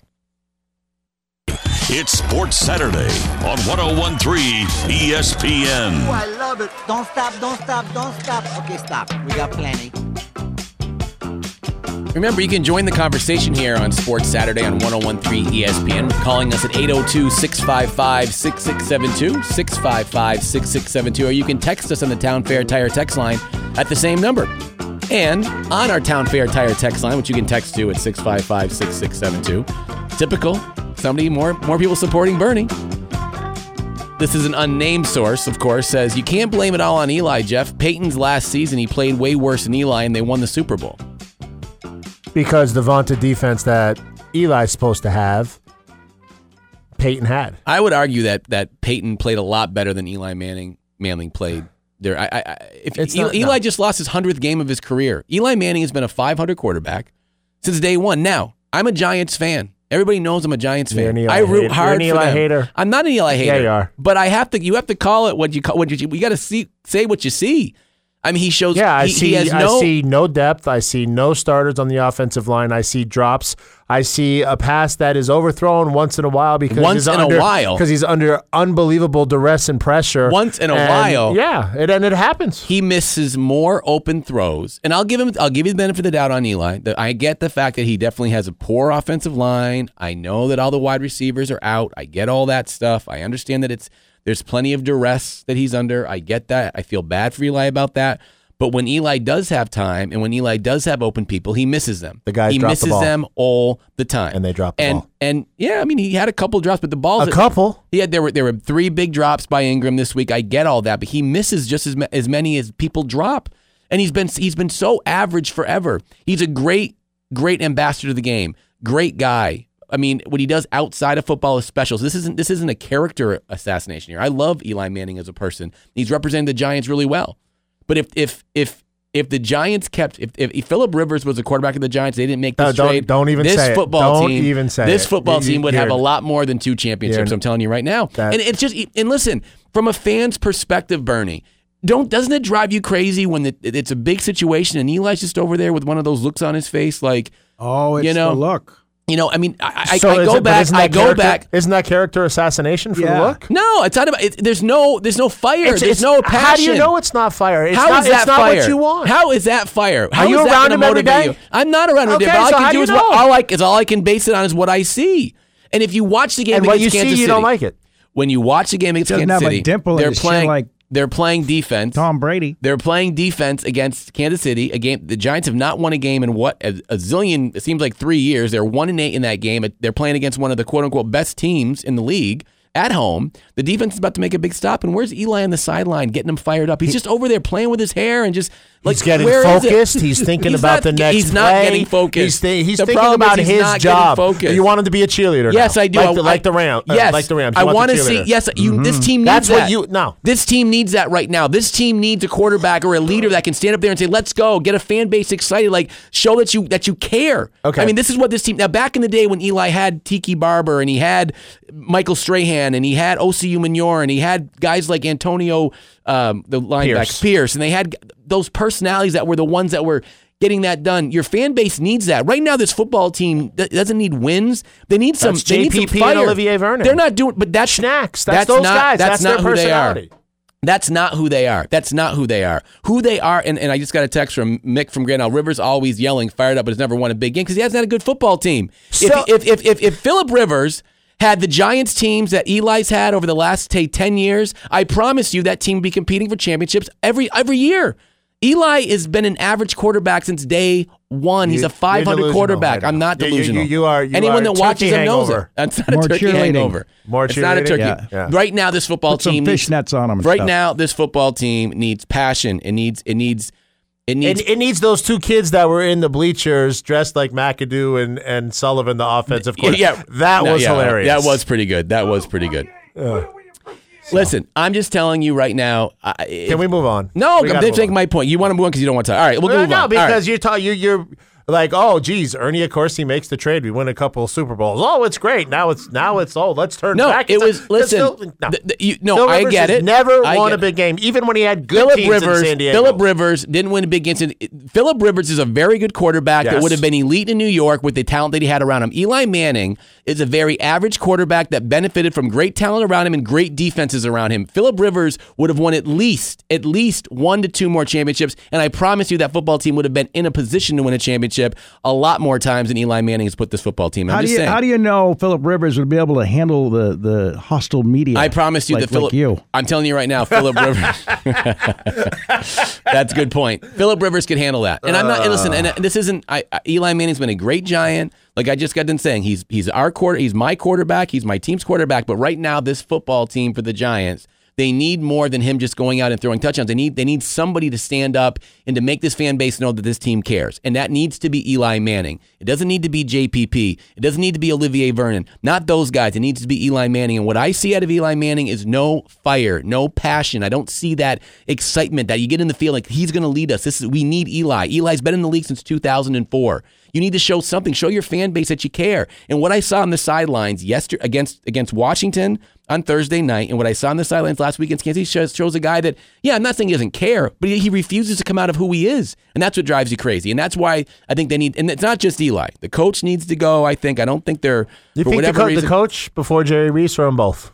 It's Sports Saturday on 101.3 ESPN. Oh, I love it. Don't stop, don't stop, don't stop. Okay, stop. We got plenty. Remember, you can join the conversation here on Sports Saturday on 101.3 ESPN, calling us at 802-655-6672, 655-6672, or you can text us on the Town Fair Tire text line at the same number. And on our Town Fair Tire text line, which you can text to at 655-6672, typical, somebody, more people supporting Bernie. This is an unnamed source, of course, says, you can't blame it all on Eli, Jeff. Peyton's last season, he played way worse than Eli, and they won the Super Bowl. Because the vaunted defense that Eli's supposed to have, Peyton had. I would argue that Peyton played a lot better than Eli Manning played. There, Eli just lost his 100th game of his career. Eli Manning has been a .500 quarterback since day one. Now, I'm a Giants fan. Everybody knows I'm a Giants fan. I root hard for them. You're an Eli hater. I'm not an Eli hater. Yeah, you are. But you have to call it what you call. You got to say what you see. I mean, he shows. Yeah, I see no depth. I see no starters on the offensive line. I see drops. I see a pass that is overthrown once in a while because he's under unbelievable duress and pressure. Once in a while, yeah, it happens. He misses more open throws, and I'll give you the benefit of the doubt on Eli. I get the fact that he definitely has a poor offensive line. I know that all the wide receivers are out. I get all that stuff. I understand that there's plenty of duress that he's under. I get that. I feel bad for Eli about that. But when Eli does have time and when Eli does have open people, he misses them. The guys drop the ball. He misses them all the time. And they drop the ball. And yeah, I mean, he had a couple drops, but the balls. A couple? There were 3 big drops by Ingram this week. I get all that, but he misses just as many as people drop. And he's been so average forever. He's a great ambassador to the game. Great guy. I mean, what he does outside of football is special. So this isn't a character assassination here. I love Eli Manning as a person. He's represented the Giants really well. But if the Giants if Phillip Rivers was the quarterback of the Giants, they didn't make this trade. Don't even say it. This football team would have a lot more than 2 championships. I'm telling you right now. And it's just listen, from a fan's perspective, Bernie, doesn't it drive you crazy when it's a big situation and Eli's just over there with one of those looks on his face, like, the look. I mean, I go back. Isn't that character assassination for the look? No, it's not about. There's no fire. There's no passion. How do you know it's not fire? It's How is that fire? What you want. How is that fire? Are you around him every day? You? I'm not around him every day. But all I can do is all I can base it on is what I see. And if you watch the game against Kansas City, you don't like it. When you watch the game against Kansas City, they're playing defense. Tom Brady. They're playing defense against Kansas City. The Giants have not won a game in a zillion, it seems like 3 years. They're 1-8 in that game. They're playing against one of the quote-unquote best teams in the league at home. The defense is about to make a big stop. And where's Eli on the sideline getting him fired up? He's just over there playing with his hair and just he's getting focused. He's thinking about the next play. He's not getting focused. He's thinking about his job. You want him to be a cheerleader. Yes, now. I do. Like the Rams. Yes, like the Rams. I want to see. Yes, this team needs that. This team needs that right now. This team needs a quarterback or a leader that can stand up there and say, "Let's go!" Get a fan base excited. Like show that you care. Okay. I mean, this is what this team. Now, back in the day when Eli had Tiki Barber and he had Michael Strahan and he had Osi Umenyiora and he had guys like Antonio, the linebacker Pierce, and they had those personalities that were the ones that were getting that done. Your fan base needs that. Right now, this football team doesn't need wins. They need some. That's JPP and Olivier Vernon. They're not doing, but that's Snacks. That's those guys. That's not their personality. That's not who they are. That's not who they are. Who they are, and I just got a text from Mick from Grand Isle. Rivers always yelling, fired up, but has never won a big game because he hasn't had a good football team. So, if Phillip Rivers had the Giants teams that Eli's had over the last 10 years, I promise you that team would be competing for championships every year. Eli has been an average quarterback since day one. He's a 500 quarterback. I'm not delusional. You are. Anyone that watches him knows it. That's not a turkey hangover. It's not a turkey. Yeah. Right now, this football team needs fishnets on them. Right now, this football team needs passion. It needs It needs those two kids that were in the bleachers dressed like McAdoo and Sullivan, the offensive coordinator. That was hilarious. That was pretty good. Listen, I'm just telling you right now. Can we move on? No, I'm taking my point. You want to move on because you don't want to. All right, we'll move on. No, because you're like, oh, geez, Ernie, of course, he makes the trade. We win a couple of Super Bowls. Oh, it's great. Now it's let's turn back. No, it was, listen, Phil I get it. Never won a big game, even when he had good teams in San Diego. Phillip Rivers didn't win a big game. Phillip Rivers is a very good quarterback that would have been elite in New York with the talent that he had around him. Eli Manning is a very average quarterback that benefited from great talent around him and great defenses around him. Phillip Rivers would have won at least 1 to 2 more championships, and I promise you that football team would have been in a position to win a championship a lot more times than Eli Manning has put this football team. How do you know Phillip Rivers would be able to handle the hostile media? I promise you that Phillip. I'm telling you right now, Phillip Rivers. That's a good point. Phillip Rivers can handle that, and I'm not. Listen, and this isn't. Eli Manning's been a great Giant. Like I just got done saying, he's my quarterback. He's my team's quarterback. But right now, this football team for the Giants, they need more than him just going out and throwing touchdowns. They need somebody to stand up and to make this fan base know that this team cares. And that needs to be Eli Manning. It doesn't need to be JPP. It doesn't need to be Olivier Vernon. Not those guys. It needs to be Eli Manning. And what I see out of Eli Manning is no fire, no passion. I don't see that excitement that you get in the field like he's going to lead us. We need Eli. Eli's been in the league since 2004. You need to show something. Show your fan base that you care. And what I saw on the sidelines yesterday against Washington on Thursday night, and what I saw on the sidelines last week against Kansas City shows a guy that, I'm not saying he doesn't care, but he refuses to come out of who he is. And that's what drives you crazy. And that's why I think they need, and it's not just Eli. The coach needs to go, I think. I don't think they're, you for think whatever reason. The coach before Jerry Reese or them both?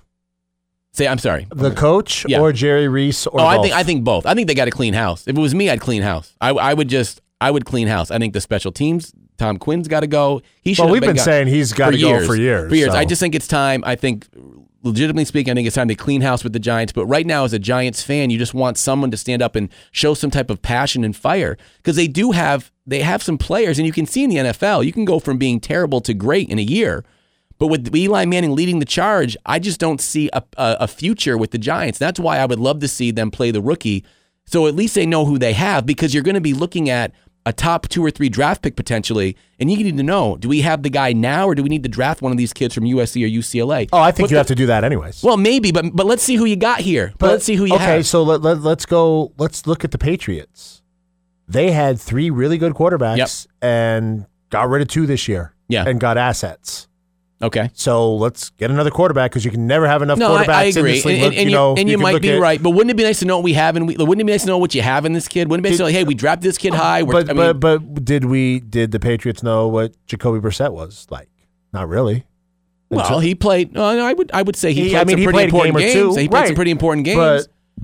I'm sorry. The coach or Jerry Reese or both? I think both. I think they got to clean house. If it was me, I'd clean house. I would clean house. I think the special teams, Tom Quinn's got to go. We've been saying he's got to go for years. So. I just think it's time. I think, legitimately speaking, I think it's time to clean house with the Giants. But right now, as a Giants fan, you just want someone to stand up and show some type of passion and fire because they have some players, and you can see in the NFL, you can go from being terrible to great in a year. But with Eli Manning leading the charge, I just don't see a future with the Giants. That's why I would love to see them play the rookie, so at least they know who they have, because you're going to be looking at a top 2 or 3 draft pick potentially, and you need to know, do we have the guy now, or do we need to draft one of these kids from USC or UCLA? Oh, I think you have to do that anyways. Well, maybe, but let's see who you got here. But let's see who you have. Okay, so let's go. Let's look at the Patriots. They had 3 really good quarterbacks and got rid of 2 this year. And got assets. Okay. So let's get another quarterback because you can never have enough quarterbacks I agree. in this league. And you might be right, but wouldn't it be nice to know what we have? Wouldn't it be nice to know what you have in this kid? Wouldn't it be nice to know, hey, we drafted this kid high? But did the Patriots know what Jacoby Brissett was like? Not really. Well, he played. I would say he played some pretty important games. He played some pretty important games. But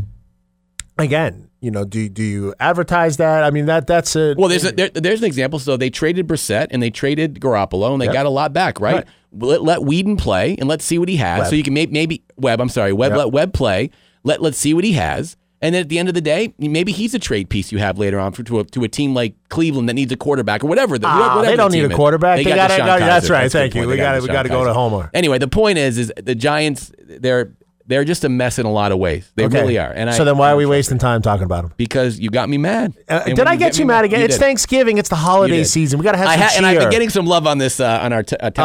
again, do you advertise that? I mean, that's a... Well, there's an example. So they traded Brissett and they traded Garoppolo, and they got a lot back, right? Let Whedon play, and let's see what he has. Webb. So you can maybe Webb. I'm sorry, Webb. Let Webb play. Let's see what he has. And then at the end of the day, maybe he's a trade piece you have later on to a team like Cleveland that needs a quarterback or whatever. They don't need a quarterback. That's right. Thank you. We got to go to Homer. Anyway, the point is the Giants, they're just a mess in a lot of ways. They really are. And so then why are we wasting time talking about them? Because you got me mad. Did I get you mad again? It's Thanksgiving. It's the holiday season. We got to have some cheer. And I've been getting some love on this on our text.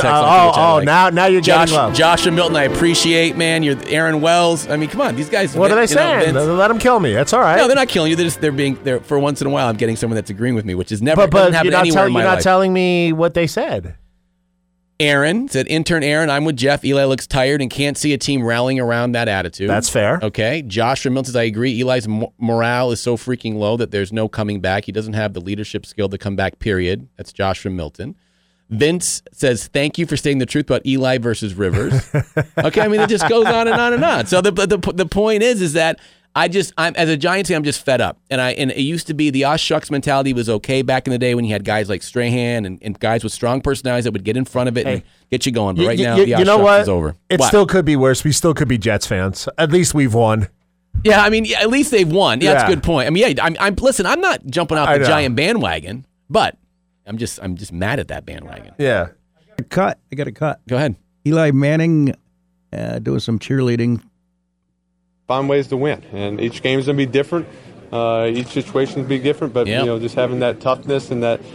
Now you're getting love. Josh and Milton, I appreciate, man. You're Aaron Wells. I mean, come on, these guys. What are they saying? Let them kill me. That's all right. No, they're not killing you. They're for once in a while. I'm getting someone that's agreeing with me, which is never doesn't happen anywhere in my life. You're not telling me what they said. Aaron said, intern Aaron, I'm with Jeff. Eli looks tired and can't see a team rallying around that attitude. That's fair. Okay. Josh from Milton says, I agree. Eli's morale is so freaking low that there's no coming back. He doesn't have the leadership skill to come back, period. That's Josh from Milton. Vince says, thank you for saying the truth about Eli versus Rivers. Okay. I mean, it just goes on and on and on. So the point is that I'm as a Giants fan, I'm just fed up. And it used to be the shucks mentality was okay back in the day when you had guys like Strahan and guys with strong personalities that would get in front of it and get you going. But right now, the shucks is over. It still could be worse. We still could be Jets fans. At least we've won. Yeah, I mean, at least they've won. Yeah, that's a good point. I mean, listen, I'm not jumping off the Giant bandwagon, but I'm just mad at that bandwagon. Yeah. I got a cut. Go ahead. Eli Manning doing some cheerleading. Find ways to win, and each game is going to be different. each situation will be different, but just having that toughness and that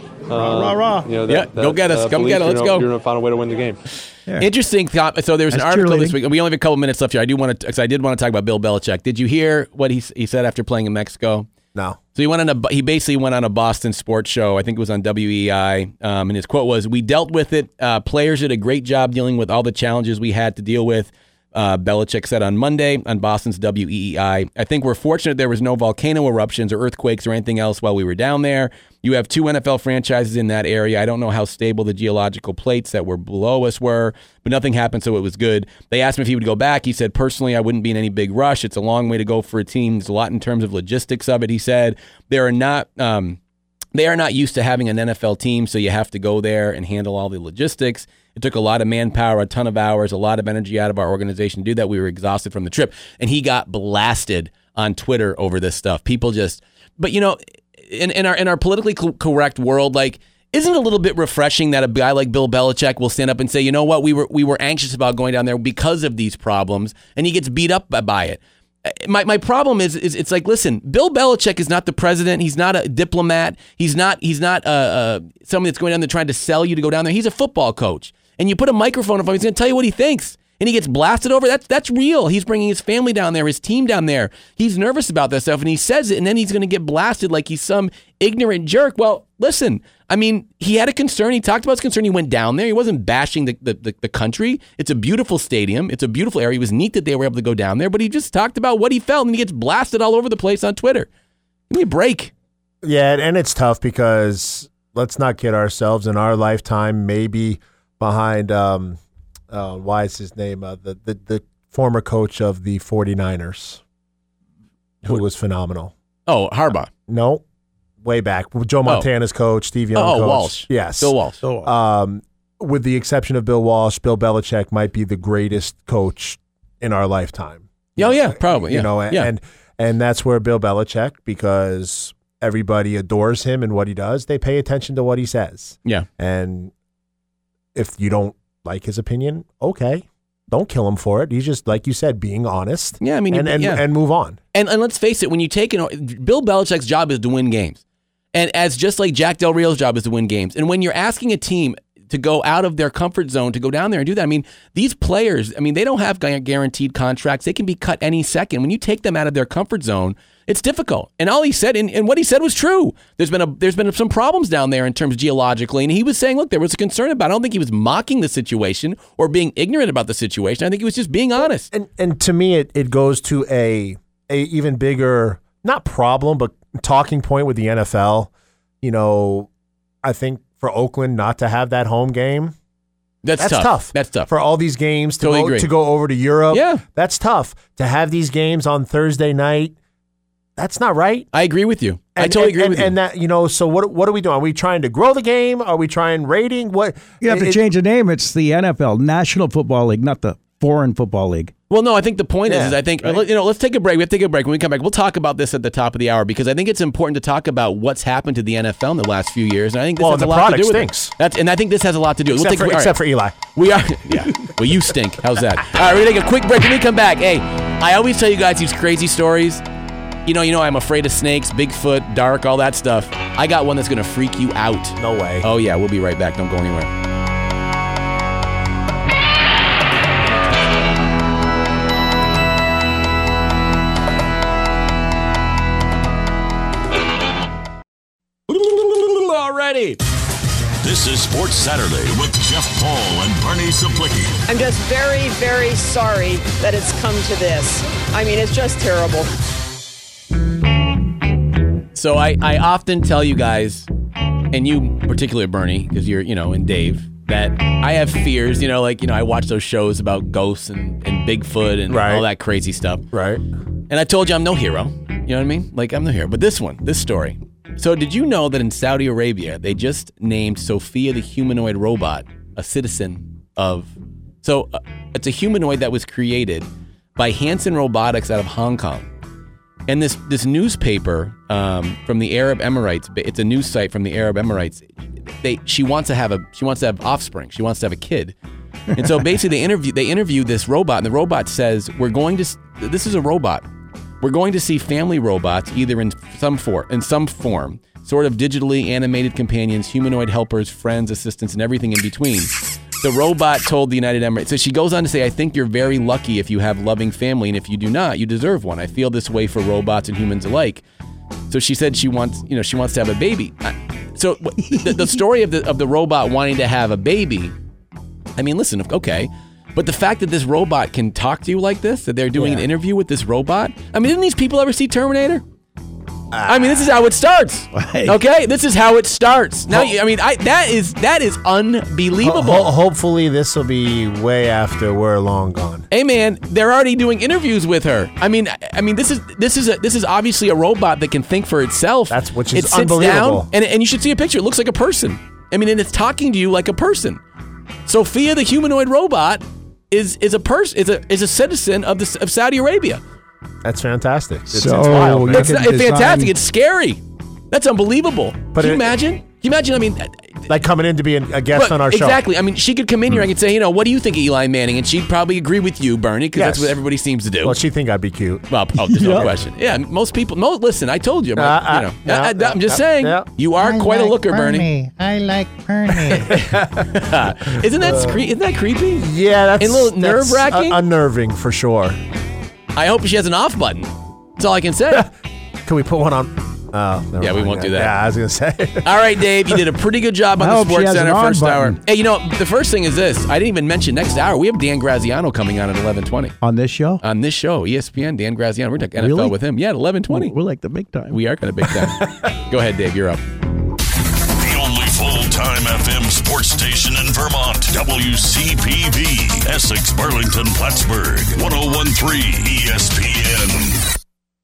go get us, come get us, let's go. You're going to find a way to win the game. Yeah. Interesting thought. So there's an article this week, and we only have a couple minutes left here. I did want to talk about Bill Belichick. Did you hear what he said after playing in Mexico? No. So he basically went on a Boston sports show. I think it was on WEI, and his quote was, "We dealt with it. Players did a great job dealing with all the challenges we had to deal with." Belichick said on Monday on Boston's WEEI, "I think we're fortunate there was no volcano eruptions or earthquakes or anything else while we were down there. You have 2 NFL franchises in that area. I don't know how stable the geological plates that were below us were, but nothing happened, so it was good." They asked him if he would go back. He said, "Personally, I wouldn't be in any big rush. It's a long way to go for a team. There's a lot in terms of logistics of it." He said, They are not used to having an NFL team, so you have to go there and handle all the logistics. It took a lot of manpower, a ton of hours, a lot of energy out of our organization to do that. We were exhausted from the trip." And he got blasted on Twitter over this stuff. People just, but in our politically correct world, like, isn't it a little bit refreshing that a guy like Bill Belichick will stand up and say, "You know what, we were anxious about going down there because of these problems," and he gets beat up by it. My problem is it's like, listen, Bill Belichick is not the president. He's not a diplomat. He's not somebody that's going down there trying to sell you to go down there. He's a football coach. And you put a microphone in front of him, he's going to tell you what he thinks. And he gets blasted over. That's real. He's bringing his family down there, his team down there. He's nervous about that stuff, and he says it, and then he's going to get blasted like he's some ignorant jerk. Well, listen, I mean, he had a concern. He talked about his concern. He went down there. He wasn't bashing the country. It's a beautiful stadium. It's a beautiful area. It was neat that they were able to go down there, but he just talked about what he felt, and he gets blasted all over the place on Twitter. Give me a break. Yeah, and it's tough because let's not kid ourselves. In our lifetime, maybe behind why is his name? The former coach of the 49ers, who was phenomenal. Oh, Harbaugh. No, way back. Joe Montana's coach, Steve Young coach. Walsh. Yes. Bill Walsh. With the exception of Bill Walsh, Bill Belichick might be the greatest coach in our lifetime. Oh, yeah, probably. Yeah. And that's where Bill Belichick, because everybody adores him and what he does, they pay attention to what he says. Yeah. And if you don't like his opinion, okay, don't kill him for it. He's just, like you said, being honest. Yeah, I mean, and move on. And let's face it, when you take Bill Belichick's job is to win games, and as just like Jack Del Rio's job is to win games. And when you're asking a team to go out of their comfort zone to go down there and do that, I mean, these players, I mean, they don't have guaranteed contracts. They can be cut any second. When you take them out of their comfort zone, it's difficult. And all he said, and what he said was true. There's been some problems down there in terms geologically, and he was saying, look, there was a concern about it. I don't think he was mocking the situation or being ignorant about the situation. I think he was just being honest. And to me, it goes to a even bigger, not problem, but talking point with the NFL. I think for Oakland not to have that home game, That's tough. That's tough. For all these games to go over to Europe, that's tough. To have these games on Thursday night, that's not right. I agree with you. I totally agree with you. And that, so what are we doing? Are we trying to grow the game? Are we trying rating? What? You have to change the name. It's the NFL, National Football League, not the Foreign Football League. Well, no, I think the point is I think, let's take a break. We have to take a break. When we come back, we'll talk about this at the top of the hour because I think it's important to talk about what's happened to the NFL in the last few years. And I think this has a lot to do with it. And I think this has a lot to do with it. Except for Eli. We are, yeah. Well, you stink. How's that? All right, we're going to take a quick break. When we come back, hey, I always tell you guys these crazy stories. You know, I'm afraid of snakes, Bigfoot, dark, all that stuff. I got one that's going to freak you out. No way. Oh, yeah. We'll be right back. Don't go anywhere. Already. This is Sports Saturday with Jeff Paul and Bernie Saplicki. I'm just very, very sorry that it's come to this. I mean, it's just terrible. So I often tell you guys, and you particularly Bernie, because you're, and Dave, that I have fears, I watch those shows about ghosts and Bigfoot and all that crazy stuff. Right. And I told you I'm no hero. You know what I mean? Like, I'm no hero. But this story. So did you know that in Saudi Arabia, they just named Sophia the humanoid robot a citizen of... So it's a humanoid that was created by Hanson Robotics out of Hong Kong. And this newspaper from the Arab Emirates, it's a news site from the Arab Emirates. She wants to have offspring. She wants to have a kid. And so basically they interview this robot, and the robot says, this is a robot. We're going to see family robots either in some form, sort of digitally animated companions, humanoid helpers, friends, assistants, and everything in between. The robot told the United Emirates. So she goes on to say, I think you're very lucky if you have loving family, and if you do not, you deserve one. I feel this way for robots and humans alike. So she said she wants to have a baby. So the story of the robot wanting to have a baby, I mean, listen, okay. But the fact that this robot can talk to you like this, that they're doing an interview with this robot, I mean, didn't these people ever see Terminator? I mean, this is how it starts. Okay, this is how it starts. Now, that is unbelievable. Hopefully, this will be way after we're long gone. Hey, man, they're already doing interviews with her. I mean, this is obviously a robot that can think for itself. Which is unbelievable. Down, and you should see a picture. It looks like a person. I mean, and it's talking to you like a person. Sophia, the humanoid robot, is a citizen of Saudi Arabia. That's fantastic. It's wild. It's fantastic. It's scary. That's unbelievable. Can you imagine? I mean, like coming in to be a guest on our show. Exactly. I mean, she could come in here and I could say, what do you think of Eli Manning? And she'd probably agree with you, Bernie, because that's what everybody seems to do. Well, she'd think I'd be cute. Well, there's no question. Yeah, most people. Listen, I told you. I'm just saying, you are quite a looker, Bernie. I like Bernie. Isn't that creepy? Yeah, that's a little nerve-wracking. Unnerving for sure. I hope she has an off button. That's all I can say. Can we put one on? Oh, yeah, we won't do that. Yeah, I was going to say. All right, Dave, you did a pretty good job on the Sports Center first hour. Hey, the first thing is this. I didn't even mention next hour. We have Dan Graziano coming on at 11:20. On this show? On this show, ESPN, Dan Graziano. We're talking NFL with him. Yeah, at 11:20. We're like the big time. We are kind of big time. Go ahead, Dave. You're up. The only full-time FM sports station in Vermont. WCPV. Essex, Burlington, Plattsburgh. 101.3 ESPN.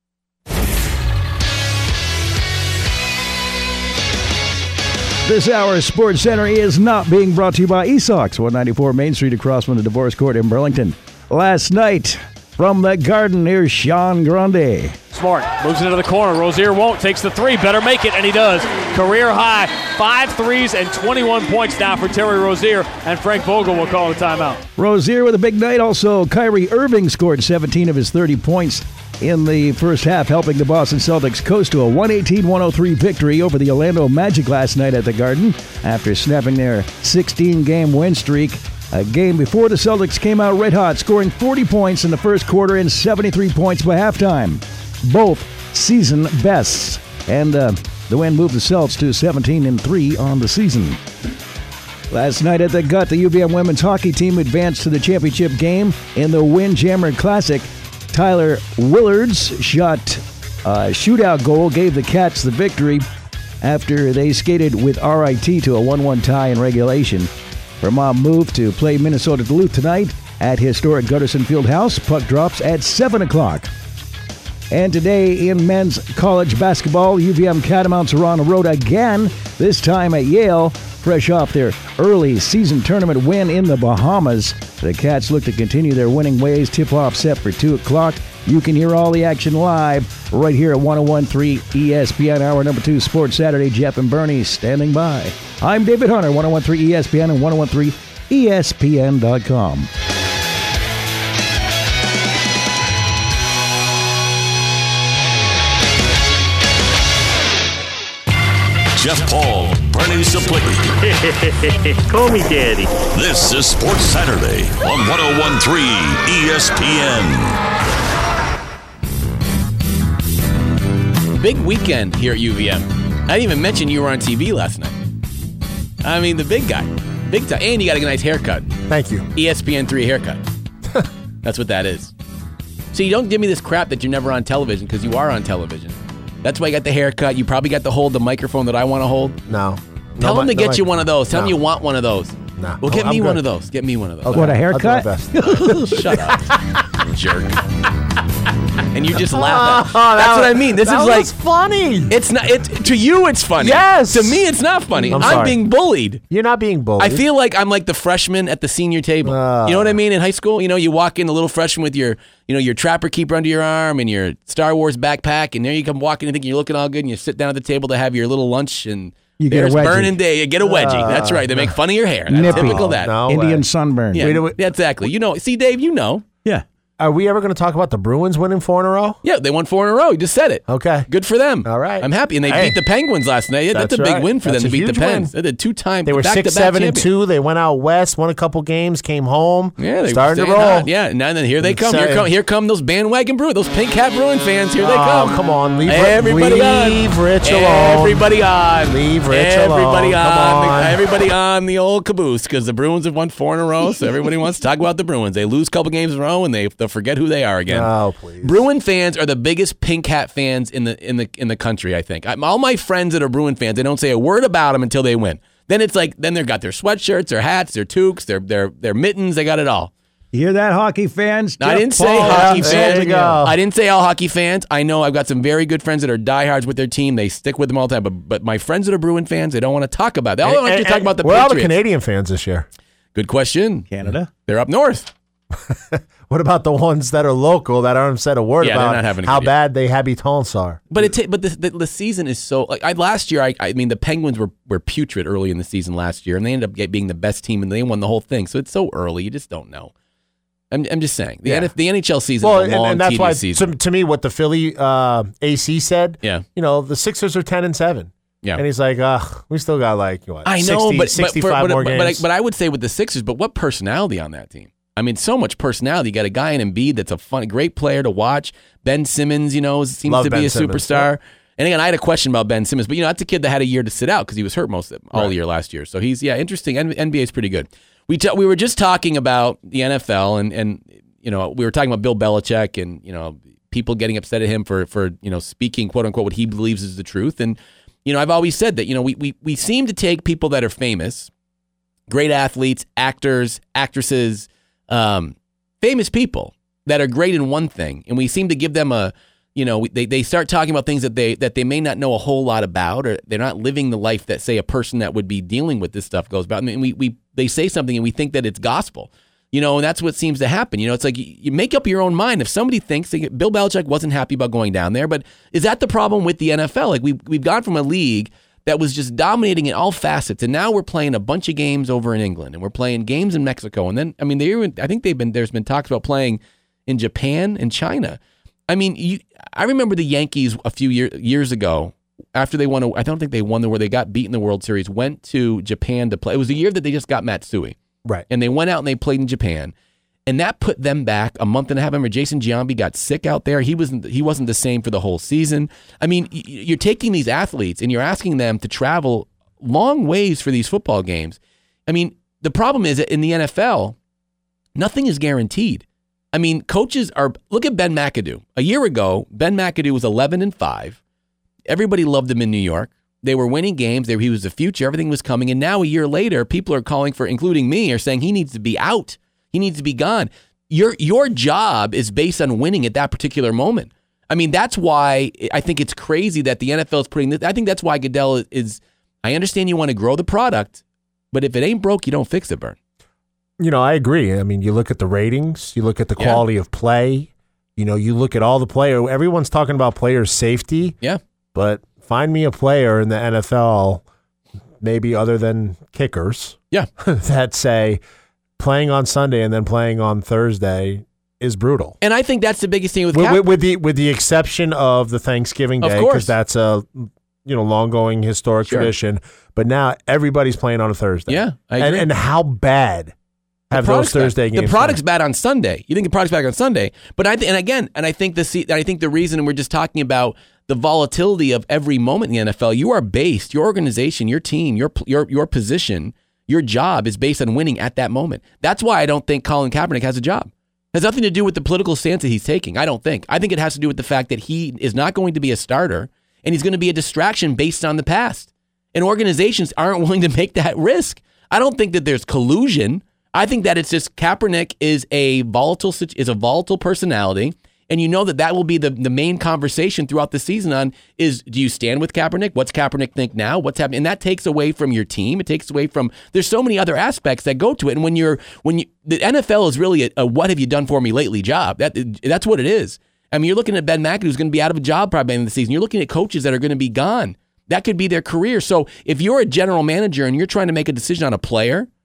This hour's Sports Center is not being brought to you by Esox, 194 Main Street across from the divorce court in Burlington. Last night, from the Garden, here's Sean Grande. Smart moves into the corner. Rozier won't. Takes the three. Better make it, and he does. Career high. 5 threes and 21 points now for Terry Rozier, and Frank Vogel will call the timeout. Rozier with a big night. Also, Kyrie Irving scored 17 of his 30 points in the first half, helping the Boston Celtics coast to a 118-103 victory over the Orlando Magic last night at the Garden after snapping their 16-game win streak. A game before the Celtics came out red hot, scoring 40 points in the first quarter and 73 points by halftime. Both season bests. And the win moved the Celtics to 17-3 on the season. Last night at the Gut, the UVM women's hockey team advanced to the championship game in the Windjammer Classic. Tyler Willards shot a shootout goal, gave the Cats the victory after they skated with RIT to a 1-1 tie in regulation. Vermont moved to play Minnesota Duluth tonight at historic Gutterson Fieldhouse. Puck drops at 7 o'clock. And today in men's college basketball, UVM Catamounts are on the road again, this time at Yale. Fresh off their early season tournament win in the Bahamas, the Cats look to continue their winning ways. Tip-off set for 2 o'clock. You can hear all the action live right here at 101.3 ESPN, hour number 2, Sports Saturday. Jeff and Bernie standing by. I'm David Hunter, 101.3 ESPN and 101.3ESPN.com. Jeff Paul, Bernie Suplicki. Call me Daddy. This is Sports Saturday on 101.3 ESPN. Big weekend here at UVM. I didn't even mention you were on TV last night. I mean, the big guy. Big time. And you got a nice haircut. Thank you. ESPN 3 haircut. That's what that is. So you don't give me this crap that you're never on television, because you are on television. That's why you got the haircut. You probably got to hold the microphone that I want to hold. No. Tell them to get you one of those. Tell them you want one of those. No. Well, get me one of those. Get me one of those. Okay. What, a haircut? Shut up, jerk. And you just laugh at it. That's what I mean. This is like funny. It's not. To you, it's funny. Yes. To me, it's not funny. I'm being bullied. You're not being bullied. I feel like I'm like the freshman at the senior table. You know what I mean? In high school, you walk in, a little freshman with your trapper keeper under your arm and your Star Wars backpack, and there you come walking and thinking you're looking all good, and you sit down at the table to have your little lunch, and there's burning day. You get a wedgie. That's right. They make fun of your hair. That's nippy. typical of that. No Indian sunburn. Yeah, exactly. See, Dave, you know. Yeah. Are we ever going to talk about the Bruins winning 4 in a row? Yeah, they won 4 in a row. You just said it. Okay. Good for them. All right. I'm happy. And they beat the Penguins last night. Yeah, that's a big win for them to beat the Pens. They did 2-time. They were 6-7-2. They went out west, won a couple games, came home. Yeah, they started to roll. Yeah, and then here they come. Here come those bandwagon Bruins, those Pink Hat Bruin fans. Here they come. Oh, come on. Leave everybody on. Leave Rich alone. Everybody on. Leave Rich everybody alone. On. Everybody on the old caboose because the Bruins have won 4 in a row, so everybody wants to talk about the Bruins. They lose a couple games in a row, and they'll forget who they are again. Oh, please. Bruin fans are the biggest Pink Hat fans in the country, I think. All my friends that are Bruin fans, they don't say a word about them until they win. Then it's like, then they've got their sweatshirts, their hats, their toques, their mittens, they got it all. You hear that, hockey fans? I didn't say hockey fans. There you go. I didn't say all hockey fans. I know I've got some very good friends that are diehards with their team. They stick with them all the time. But my friends that are Bruin fans, they don't want to talk about that. They don't want to talk about the Patriots. Where are all the Canadian fans this year? Good question. Canada? They're up north. What about the ones that are local that aren't said a word about how bad they habitants are? But the season is so last year. I mean the Penguins were putrid early in the season last year, and they ended up being the best team, and they won the whole thing. So it's so early, you just don't know. I'm just saying the NHL season is a long, and that's why season. To me, what the Philly AC said. Yeah, the Sixers are 10-7. Yeah, and he's like, we still got like what? I know, 65 more games. But I would say with the Sixers, but what personality on that team? I mean, so much personality. You got a guy in Embiid that's a great player to watch. Ben Simmons, seems to be a superstar. Yeah. And again, I had a question about Ben Simmons, but that's a kid that had a year to sit out because he was hurt all year last year. So he's interesting. NBA is pretty good. We were just talking about the NFL, and we were talking about Bill Belichick and people getting upset at him for speaking quote unquote what he believes is the truth. And I've always said that we seem to take people that are famous, great athletes, actors, actresses. Famous people that are great in one thing, and we seem to give them they start talking about things that they may not know a whole lot about, or they're not living the life that say a person that would be dealing with this stuff goes about. I mean, they say something and we think that it's gospel, and that's what seems to happen. It's like you make up your own mind. If somebody thinks Bill Belichick wasn't happy about going down there, but is that the problem with the NFL? Like we've gone from a league that was just dominating in all facets, and now we're playing a bunch of games over in England, and we're playing games in Mexico, and then I think there's been talks about playing in Japan and China. I mean, I remember the Yankees a few years ago after they won. I don't think they won where they got beat in the World Series. Went to Japan to play. It was the year that they just got Matsui, right? And they went out and they played in Japan. And that put them back a month and a half. I remember Jason Giambi got sick out there. He wasn't the same for the whole season. I mean, you're taking these athletes and you're asking them to travel long ways for these football games. I mean, the problem is that in the NFL, nothing is guaranteed. I mean, coaches look at Ben McAdoo. A year ago, Ben McAdoo was 11-5. Everybody loved him in New York. They were winning games. He was the future. Everything was coming. And now a year later, people are calling for, including me, are saying he needs to be out. He needs to be gone. Your job is based on winning at that particular moment. I mean, that's why I think it's crazy that the NFL is putting this. I think that's why Goodell is. I understand you want to grow the product, but if it ain't broke, you don't fix it, Bern. I agree. I mean, you look at the ratings, you look at the quality of play. You look at all the player. Everyone's talking about player safety. Yeah. But find me a player in the NFL, maybe other than kickers. Yeah. That say, playing on Sunday and then playing on Thursday is brutal. And I think that's the biggest thing with the exception of the Thanksgiving day, because that's a long going historic tradition. But now everybody's playing on a Thursday. Yeah, I agree. And how bad have those Thursday games? The product's bad on Sunday. You think the product's bad on Sunday, but I think the reason, and we're just talking about the volatility of every moment in the NFL. You are based, your organization, your team, your position. Your job is based on winning at that moment. That's why I don't think Colin Kaepernick has a job. It has nothing to do with the political stance that he's taking. I don't think. I think it has to do with the fact that he is not going to be a starter, and he's going to be a distraction based on the past. And organizations aren't willing to make that risk. I don't think that there's collusion. I think that it's just Kaepernick is a volatile personality. And that will be the main conversation throughout the season on is, do you stand with Kaepernick? What's Kaepernick think now? What's happening? And that takes away from your team. It takes away from, there's so many other aspects that go to it. And when the NFL is really a what have you done for me lately job. That's what it is. I mean, you're looking at Ben McAdoo, who's going to be out of a job probably by the end of the season. You're looking at coaches that are going to be gone. That could be their career. So if you're a general manager and you're trying to make a decision on a player,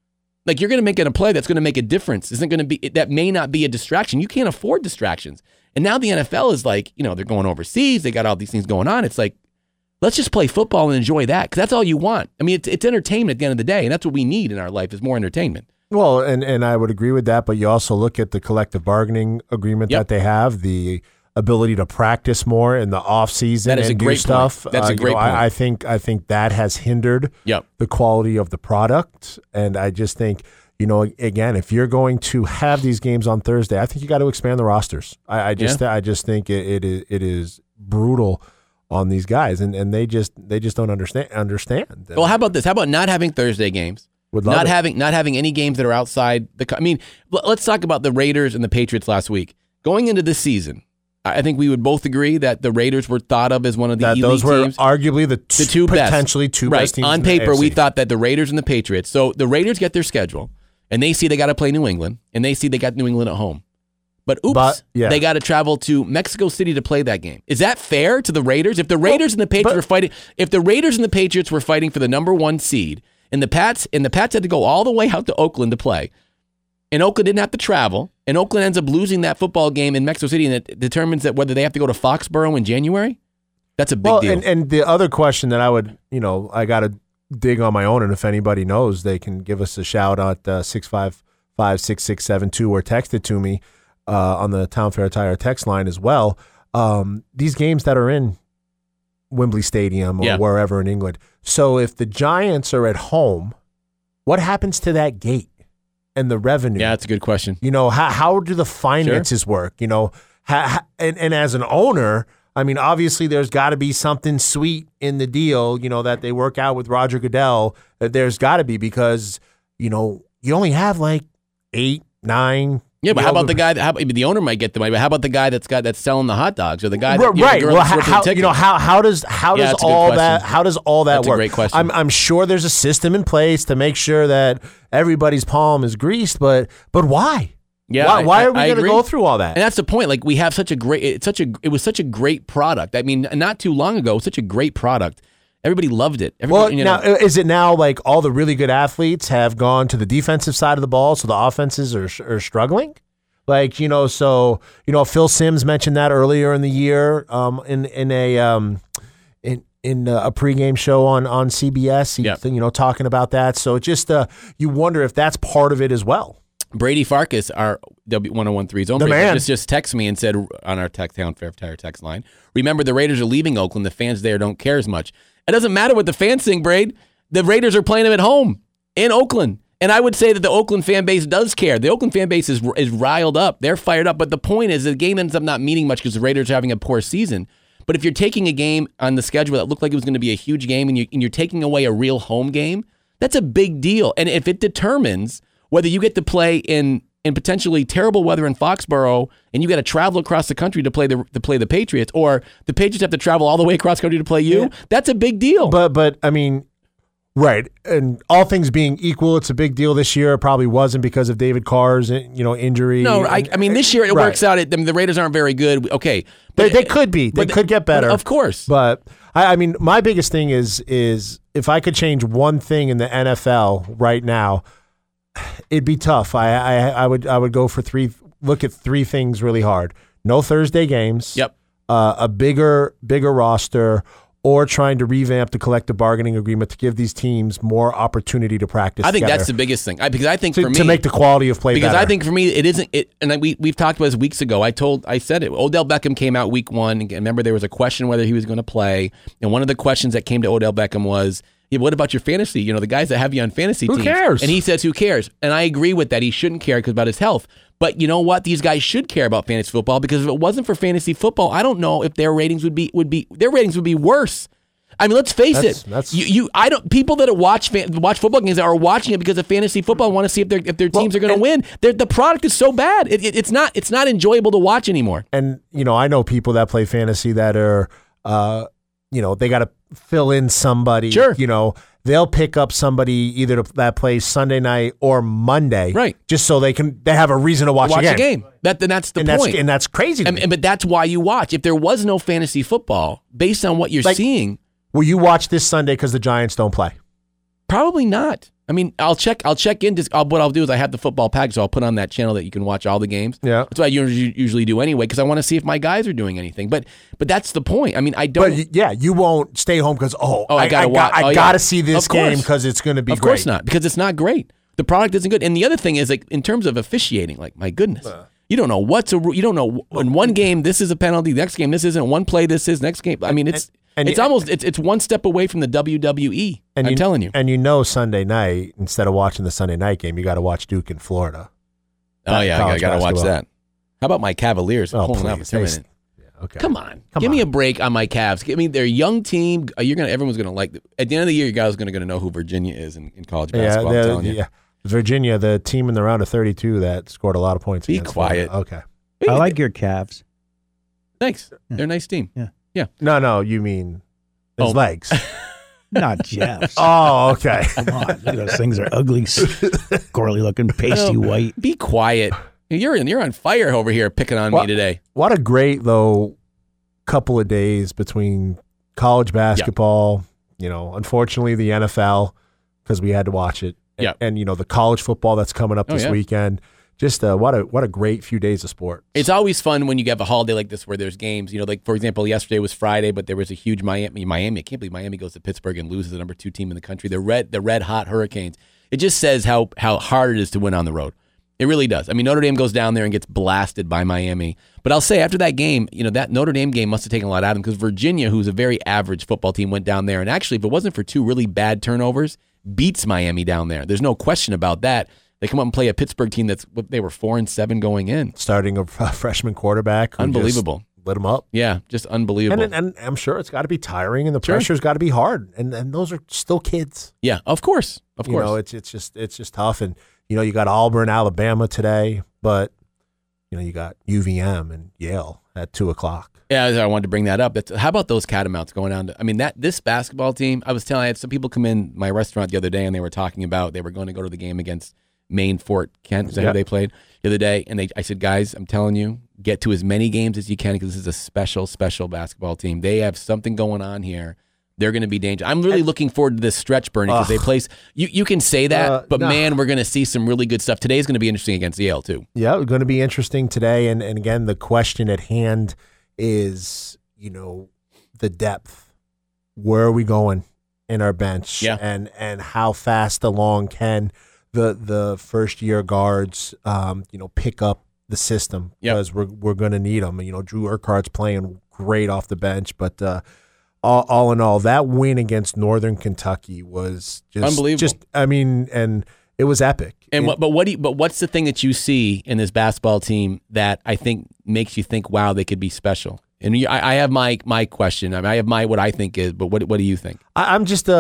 Like, you're going to make it a play that's going to make a difference. That may not be a distraction. You can't afford distractions. And now the NFL is like, they're going overseas. They got all these things going on. It's like, let's just play football and enjoy that, because that's all you want. I mean, it's entertainment at the end of the day, and that's what we need in our life is more entertainment. Well, and I would agree with that, but you also look at the collective bargaining agreement that they have, the ability to practice more in the off season and do stuff. That's a great point. I think that has hindered the quality of the product, and I just think, again, if you're going to have these games on Thursday, I think you got to expand the rosters. I just think it is brutal on these guys, and they just don't understand. Well, how about this? How about not having Thursday games? Not having any games that are outside the. I mean, let's talk about the Raiders and the Patriots last week. Going into this season, I think we would both agree that the Raiders were thought of as one of the elite those were teams. Arguably the two potentially best. Two best teams. On paper, we thought that the Raiders and the Patriots. So the Raiders get their schedule, and they see they got to play New England, and they see they got New England at home. But they got to travel to Mexico City to play that game. Is that fair to the Raiders? If the Raiders and the Patriots were fighting, if the Raiders and the Patriots were fighting for the number 1 seed, and the Pats had to go all the way out to Oakland to play, and Oakland didn't have to travel, and Oakland ends up losing that football game in Mexico City, and it determines that whether they have to go to Foxborough in January, that's a big deal. And the other question that I would, I got to dig on my own, and if anybody knows, they can give us a shout out 655-6672 or text it to me on the Town Fair Tire text line as well. These games that are in Wembley Stadium or wherever in England. So if the Giants are at home, what happens to that gate and the revenue? Yeah, that's a good question. How do the finances work? And as an owner, I mean, obviously there's got to be something sweet in the deal, that they work out with Roger Goodell. There's got to be, because, you only have like 8, 9. Yeah, but how about the guy? The owner might get the money, but how about the guy that's selling the hot dogs, or the guy right? Well, how does all that work? That's a great question. I'm sure there's a system in place to make sure that everybody's palm is greased, but why? Yeah, why are we going to go through all that? And that's the point. Like, we have it was such a great product. I mean, not too long ago, it was such a great product. Everybody loved it. Now, is it now like all the really good athletes have gone to the defensive side of the ball, so the offenses are struggling? Like, Phil Simms mentioned that earlier in the year in a pregame show on CBS, talking about that. So just you wonder if that's part of it as well. Brady Farkas, our W1013's own Brady, just texted me and said on our Town Fair Tire text line, remember the Raiders are leaving Oakland. The fans there don't care as much. It doesn't matter what the fans think, Braid. The Raiders are playing them at home in Oakland. And I would say that the Oakland fan base does care. The Oakland fan base is riled up. They're fired up. But the point is the game ends up not meaning much because the Raiders are having a poor season. But if you're taking a game on the schedule that looked like it was going to be a huge game and you're taking away a real home game, that's a big deal. And if it determines whether you get to play in potentially terrible weather in Foxborough and you got to travel across the country to play the Patriots, or the Patriots have to travel all the way across country to play you, that's a big deal. But I mean, right. And all things being equal, it's a big deal this year. It probably wasn't because of David Carr's injury. No, I mean, this year it works out. The Raiders aren't very good. Okay. But they could be. They could get better. Of course. But I mean, my biggest thing is if I could change one thing in the NFL right now, it'd be tough. I would go for look at 3 things really hard. No Thursday games. Yep. A bigger roster, or trying to revamp the collective bargaining agreement to give these teams more opportunity to practice I think together. that's the biggest thing. Because I think for me, to make the quality of play because better. I think for me it isn't it, and we've talked about this weeks ago. I said it. Odell Beckham came out week 1. And remember, there was a question whether he was going to play, and one of the questions that came to Odell Beckham was, yeah, what about your fantasy? The guys that have you on fantasy teams. Who cares? And he says, who cares? And I agree with that. He shouldn't care because about his health. But you know what? These guys should care about fantasy football, because if it wasn't for fantasy football, I don't know if their ratings would be worse. I mean, let's face it. People that watch football games are watching it because of fantasy football and want to see if their teams are going to win. The product is so bad. It's not enjoyable to watch anymore. And I know people that play fantasy that are they got to fill in somebody. Sure. They'll pick up somebody either that plays Sunday night or Monday, right? Just so they have a reason to watch a game. That's the point. And that's crazy. But that's why you watch. If there was no fantasy football, based on what you're seeing. Will you watch this Sunday because the Giants don't play? Probably not. I mean, I'll check in. What I'll do is I have the football package, so I'll put on that channel that you can watch all the games. Yeah. That's what I usually do anyway, because I want to see if my guys are doing anything. But that's the point. I mean, I don't. But you won't stay home because I I gotta see this game because it's going to be great. Of course not, because it's not great. The product isn't good. And the other thing is, like, in terms of officiating, like, my goodness, you don't know you don't know in one game this is a penalty, the next game this isn't, one play this is, next game. I mean, it's one step away from the WWE. I'm telling you. And Sunday night, instead of watching the Sunday night game, you got to watch Duke in Florida. Oh yeah, I got to watch that. How about my Cavaliers? Pulling out okay. Come on, give me a break on my Cavs. Give me their young team. Everyone's gonna like. At the end of the year, you guys are gonna know who Virginia is in college basketball. I'm telling you. Yeah. Virginia, the team in the round of 32 that scored a lot of points. Be quiet. Okay. I like your Cavs. Thanks. Yeah. They're a nice team. Yeah. No, you mean his legs. Not Jeff's. Oh, okay. Come on. Look at those things are ugly, squirrely looking, pasty white. Be quiet. You're on fire over here picking on me today. What a great, though, couple of days between college basketball, unfortunately the NFL, because we had to watch it. Yeah. And the college football that's coming up this weekend. Just what a great few days of sport. It's always fun when you have a holiday like this where there's games. Like, for example, yesterday was Friday, but there was a huge Miami. I can't believe Miami goes to Pittsburgh and loses the number 2 team in the country. The red hot Hurricanes. It just says how hard it is to win on the road. It really does. I mean, Notre Dame goes down there and gets blasted by Miami. But I'll say after that game, that Notre Dame game must have taken a lot out of them, because Virginia, who's a very average football team, went down there. And actually, if it wasn't for 2 really bad turnovers, beats Miami down there. There's no question about that. They come up and play a Pittsburgh team they were 4-7 going in. Starting a freshman quarterback. Unbelievable. Lit them up. Yeah, just unbelievable. And I'm sure it's got to be tiring, and the pressure's got to be hard. And those are still kids. Yeah, of course. Of course. It's just tough. And, you got Auburn, Alabama today, but, you got UVM and Yale at 2:00. Yeah, I wanted to bring that up. How about those Catamounts going on? This basketball team, I had some people come in my restaurant the other day, and they were talking about they were going to go to the game against Maine Fort Kent. Is that who they played the other day? And I said, guys, I'm telling you, get to as many games as you can, because this is a special, special basketball team. They have something going on here. They're going to be dangerous. I'm really looking forward to this stretch, Bernie, because they play. You can say that, but man, we're going to see some really good stuff. Today's going to be interesting against Yale, too. Yeah, it's going to be interesting today. And again, the question at hand is, the depth. Where are we going in our bench? Yeah. And how fast along can the first year guards pick up the system, because we're going to need them. Drew Urquhart's playing great off the bench, but all in all, that win against Northern Kentucky was just unbelievable. And it was epic. And what's the thing that you see in this basketball team that I think makes you think, wow, they could be special? And I have my question. I have what I think is, but what do you think? I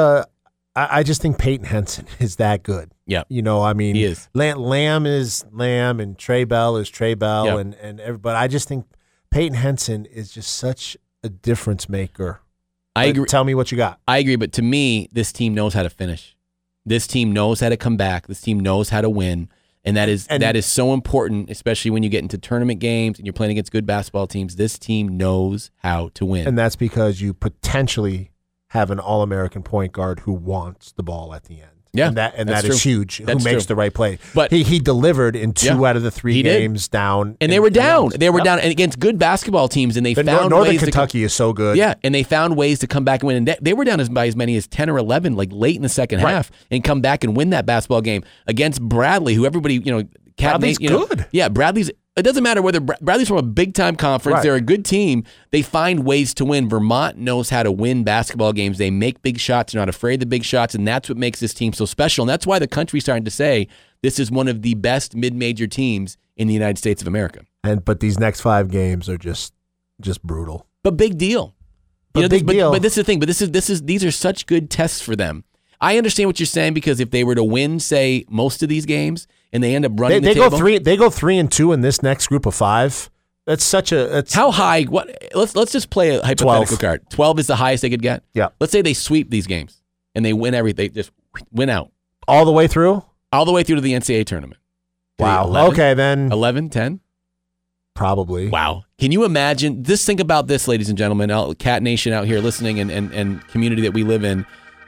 just think Peyton Henson is that good. Yeah. He is. Lamb is Lamb, and Trey Bell is Trey Bell, Yeah. and everybody. I just think Peyton Henson is just such a difference maker. I agree. Tell me what you got. I agree, but to me, this team knows how to finish. This team knows how to come back. This team knows how to win. And that is so important, especially when you get into tournament games and you're playing against good basketball teams. This team knows how to win. And that's because you potentially have an All-American point guard who wants the ball at the end. Yeah, and that is huge. That's who makes true. the right play. But he delivered in 2 out of the 3 games down. And they were down. They were down and against good basketball teams, and they found Northern ways Kentucky is so good. Yeah, and they found ways to come back and win. And they were down by as many as 10 or 11, like late in the second half, and come back and win that basketball game against Bradley, who everybody, Bradley's good. Yeah, Bradley's. It doesn't matter whether Bradley's from a big-time conference. Right. They're a good team. They find ways to win. Vermont knows how to win basketball games. They make big shots. They're not afraid of the big shots, and that's what makes this team so special. And that's why the country's starting to say this is one of the best mid-major teams in the United States of America. But these next 5 games are just brutal. But big deal. But this is the thing. But these are such good tests for them. I understand what you're saying, because if they were to win, say, most of these games, and they end up running the table, they go 3-2 in this next group of 5. That's such a. How high? What? Let's just play a hypothetical 12. card. 12 is the highest they could get. Yeah. Let's say they sweep these games and they win everything. They just win out all the way through. All the way through to the NCAA tournament. Wow. 11, okay, then 11, 10. Probably. Wow. Can you imagine? Just think about this, ladies and gentlemen, Cat Nation out here listening, and community that we live in.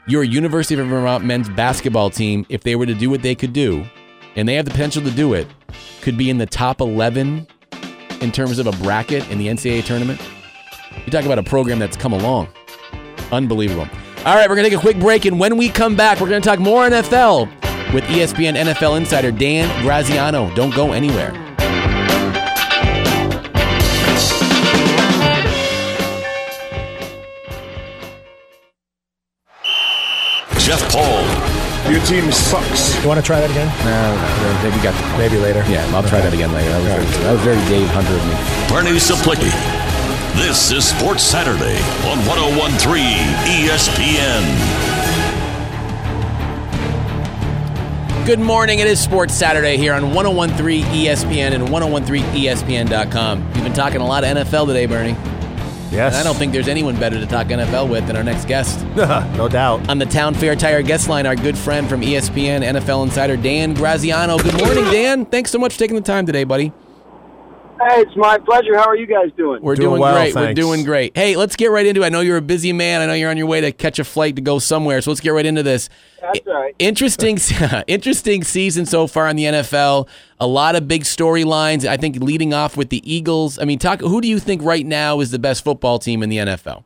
your University of Vermont men's basketball team, if they were to do what they could do, and they have the potential to do it, could be in the top 11 in terms of a bracket in the NCAA tournament. You talk about a program that's come along. Unbelievable. All right, we're going to take a quick break, and when we come back, we're going to talk more NFL with ESPN NFL insider Dan Graziano. Don't go anywhere. Jeff Paul. Your team sucks. You want to try that again? No, we got the maybe later. Yeah, I'll try that again later. That was very Dave Hunter of me. Bernie Saplicki. This is Sports Saturday on 101.3 ESPN. Good morning. It is Sports Saturday here on 101.3 ESPN and 101.3ESPN.com. We've been talking a lot of NFL today, Bernie. Yes. And I don't think there's anyone better to talk NFL with than our next guest. No doubt. On the Town Fair Tire guest line, our good friend from ESPN NFL insider Dan Graziano. Good morning, Dan. Thanks so much for taking the time today, buddy. Hey, it's my pleasure. How are you guys doing? We're doing well, great. Thanks. We're doing great. Hey, let's get right into it. I know you're a busy man. I know you're on your way to catch a flight to go somewhere, so let's get right into this. That's all right. Interesting season so far in the NFL. A lot of big storylines. I think leading off with the Eagles. I mean, who do you think right now is the best football team in the NFL?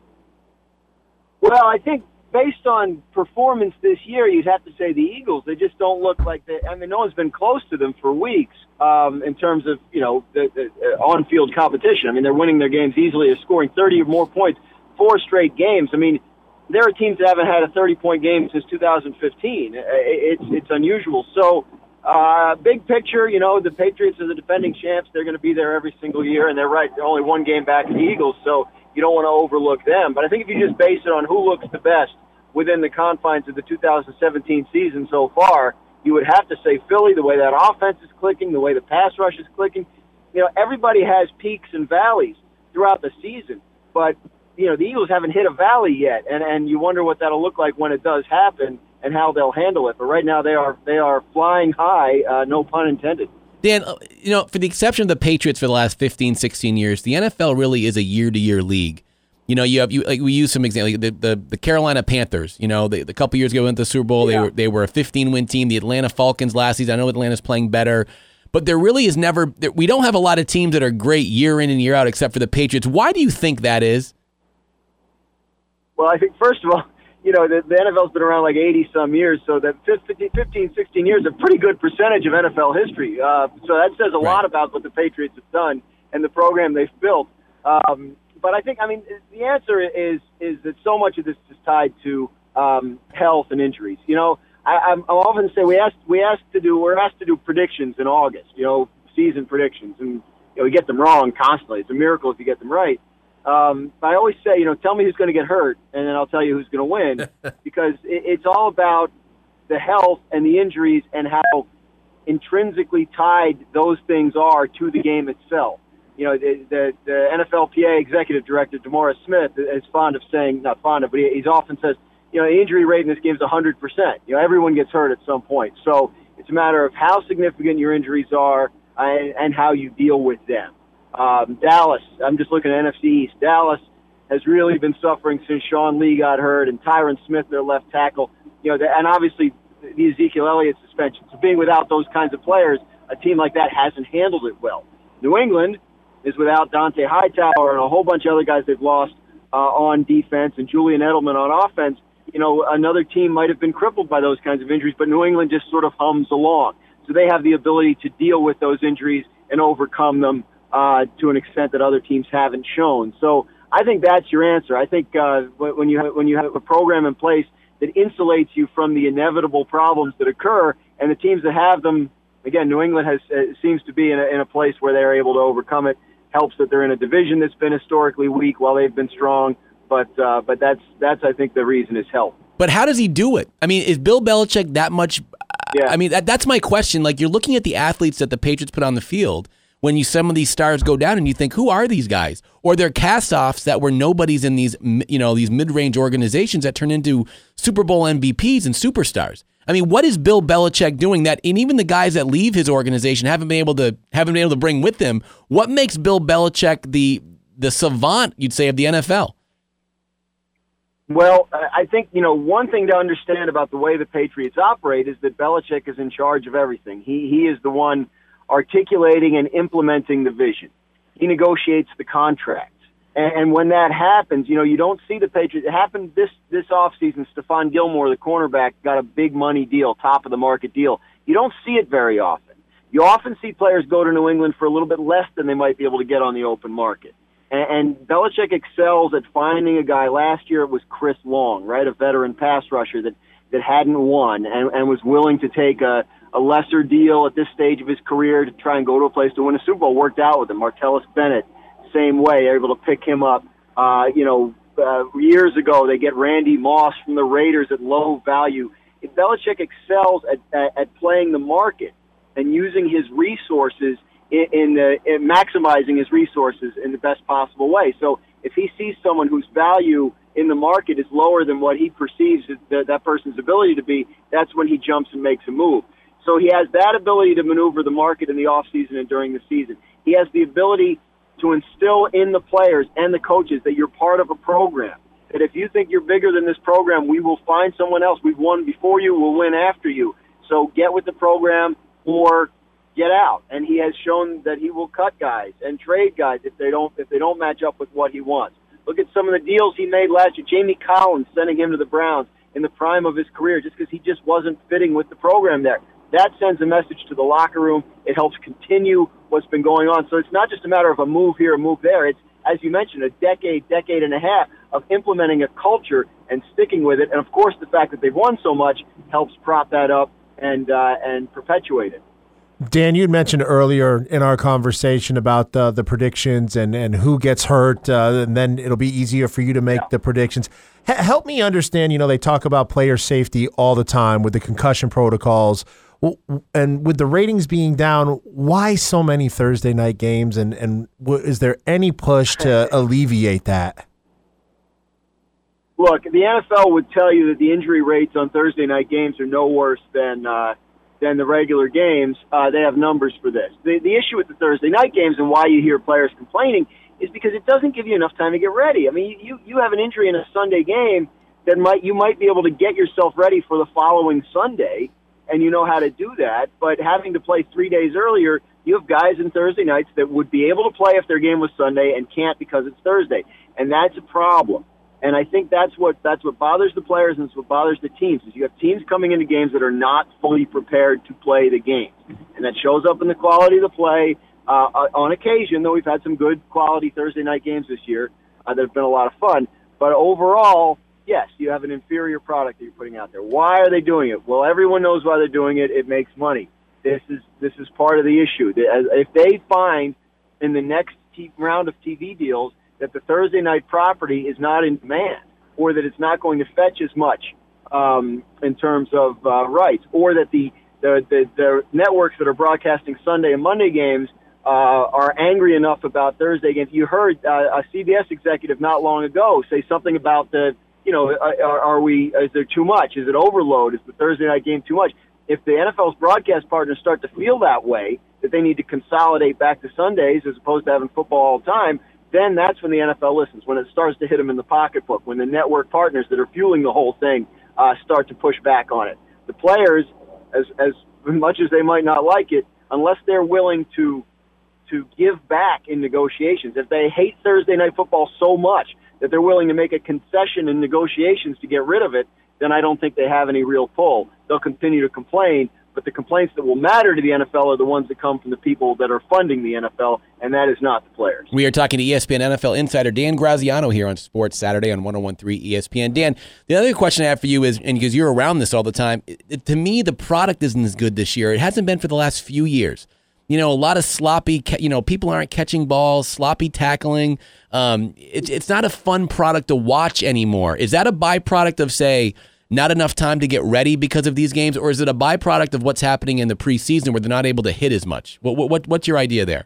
Well, I think based on performance this year, you'd have to say the Eagles. They just don't look like they. I mean, no one's been close to them for weeks in terms of the on-field competition. I mean, they're winning their games easily. They're scoring 30 or more points, 4 straight games. I mean, there are teams that haven't had a 30-point game since 2015. It's unusual. So, big picture, the Patriots are the defending champs. They're going to be there every single year, and they're right. They're only one game back of the Eagles, so you don't want to overlook them. But I think if you just base it on who looks the best within the confines of the 2017 season so far, you would have to say Philly, the way that offense is clicking, the way the pass rush is clicking. Everybody has peaks and valleys throughout the season, but the Eagles haven't hit a valley yet, and you wonder what that'll look like when it does happen and how they'll handle it. But right now they are flying high, no pun intended. Dan, for the exception of the Patriots for the last 15, 16 years, the NFL really is a year-to-year league. We use some examples, the Carolina Panthers. The couple years ago went to the Super Bowl. Yeah. They were a 15-win team. The Atlanta Falcons last season. I know Atlanta's playing better, but there really is never. We don't have a lot of teams that are great year in and year out, except for the Patriots. Why do you think that is? Well, I think first of all, the NFL's been around like 80-some years, so that 15, 16 years is a pretty good percentage of NFL history. So that says a lot about what the Patriots have done and the program they've built. But I think, the answer is that so much of this is tied to health and injuries. I often say we're asked to do predictions in August. Season predictions, and we get them wrong constantly. It's a miracle if you get them right. But I always say, tell me who's going to get hurt, and then I'll tell you who's going to win, because it's all about the health and the injuries and how intrinsically tied those things are to the game itself. The NFLPA executive director, DeMaurice Smith, is fond of saying, not fond of, but he often says, the injury rate in this game is 100%. Everyone gets hurt at some point. So it's a matter of how significant your injuries are and how you deal with them. Dallas, I'm just looking at NFC East. Dallas has really been suffering since Sean Lee got hurt and Tyron Smith, their left tackle. And obviously the Ezekiel Elliott suspension. So being without those kinds of players, a team like that hasn't handled it well. New England is without Dante Hightower and a whole bunch of other guys they've lost on defense and Julian Edelman on offense. Another team might have been crippled by those kinds of injuries, but New England just sort of hums along. So they have the ability to deal with those injuries and overcome them to an extent that other teams haven't shown. So I think that's your answer. I think when you have a program in place that insulates you from the inevitable problems that occur, and the teams that have them, again, New England seems to be in a place where they're able to overcome it. Helps that they're in a division that's been historically weak while they've been strong, but that's I think the reason is health. But how does he do it? I mean, is Bill Belichick that much? Yeah. I mean, that's my question. Like, you're looking at the athletes that the Patriots put on the field. When some of these stars go down, and you think, who are these guys? Or they're cast-offs that were nobodies in these these mid-range organizations that turn into Super Bowl MVPs and superstars. I mean, what is Bill Belichick doing that, and even the guys that leave his organization haven't been able to bring with them? What makes Bill Belichick the savant, you'd say, of the NFL? Well, I think, one thing to understand about the way the Patriots operate is that Belichick is in charge of everything. He is the one articulating and implementing the vision. He negotiates the contracts. And when that happens, you don't see the Patriots. It happened this offseason. Stephon Gilmore, the cornerback, got a big money deal, top of the market deal. You don't see it very often. You often see players go to New England for a little bit less than they might be able to get on the open market. And Belichick excels at finding a guy. Last year it was Chris Long, right, a veteran pass rusher that hadn't won and was willing to take a lesser deal at this stage of his career to try and go to a place to win a Super Bowl. Worked out with him. Martellus Bennett, same way, able to pick him up. Years ago, they get Randy Moss from the Raiders at low value. Belichick excels at playing the market and using his resources in maximizing his resources in the best possible way. So if he sees someone whose value in the market is lower than what he perceives that person's ability to be, that's when he jumps and makes a move. So he has that ability to maneuver the market in the offseason and during the season. He has the ability to instill in the players and the coaches that you're part of a program, that if you think you're bigger than this program, we will find someone else. We've won before you, we'll win after you. So get with the program or get out. And he has shown that he will cut guys and trade guys if they don't match up with what he wants. Look at some of the deals he made last year. Jamie Collins, sending him to the Browns in the prime of his career just because he just wasn't fitting with the program there. That sends a message to the locker room. It helps continue what's been going on. So it's not just a matter of a move here, a move there. It's, as you mentioned, a decade and a half of implementing a culture and sticking with it. And, of course, the fact that they've won so much helps prop that up and perpetuate it. Dan, you had mentioned earlier in our conversation about the predictions and who gets hurt, and then it'll be easier for you to make the predictions. Help me understand, they talk about player safety all the time with the concussion protocols. And with the ratings being down, why so many Thursday night games? And is there any push to alleviate that? Look, the NFL would tell you that the injury rates on Thursday night games are no worse than the regular games. They have numbers for this. The issue with the Thursday night games and why you hear players complaining is because it doesn't give you enough time to get ready. I mean, you have an injury in a Sunday game that you might be able to get yourself ready for the following Sunday, and you know how to do that. But having to play 3 days earlier, you have guys in Thursday nights that would be able to play if their game was Sunday and can't because it's Thursday, and that's a problem. And I think that's what bothers the players and it's what bothers the teams is you have teams coming into games that are not fully prepared to play the games. And that shows up in the quality of the play. On occasion, though, we've had some good quality Thursday night games this year that have been a lot of fun. But overall, yes, you have an inferior product that you're putting out there. Why are they doing it? Well, everyone knows why they're doing it. It makes money. This is part of the issue. If they find in the next round of TV deals that the Thursday night property is not in demand, or that it's not going to fetch as much in terms of rights, or that the networks that are broadcasting Sunday and Monday games are angry enough about Thursday games. You heard a CBS executive not long ago say something about is there too much? Is it overload? Is the Thursday night game too much? If the NFL's broadcast partners start to feel that way, that they need to consolidate back to Sundays as opposed to having football all the time, then that's when the NFL listens, when it starts to hit them in the pocketbook, when the network partners that are fueling the whole thing start to push back on it. The players, as much as they might not like it, unless they're willing to give back in negotiations, if they hate Thursday night football so much that they're willing to make a concession in negotiations to get rid of it, then I don't think they have any real pull. They'll continue to complain, but the complaints that will matter to the NFL are the ones that come from the people that are funding the NFL, and that is not the players. We are talking to ESPN NFL insider Dan Graziano here on Sports Saturday on 101.3 ESPN. Dan, the other question I have for you is, and because you're around this all the time, to me the product isn't as good this year. It hasn't been for the last few years. A lot of sloppy, people aren't catching balls, sloppy tackling. It's not a fun product to watch anymore. Is that a byproduct of, say, not enough time to get ready because of these games, or is it a byproduct of what's happening in the preseason where they're not able to hit as much? What's your idea there?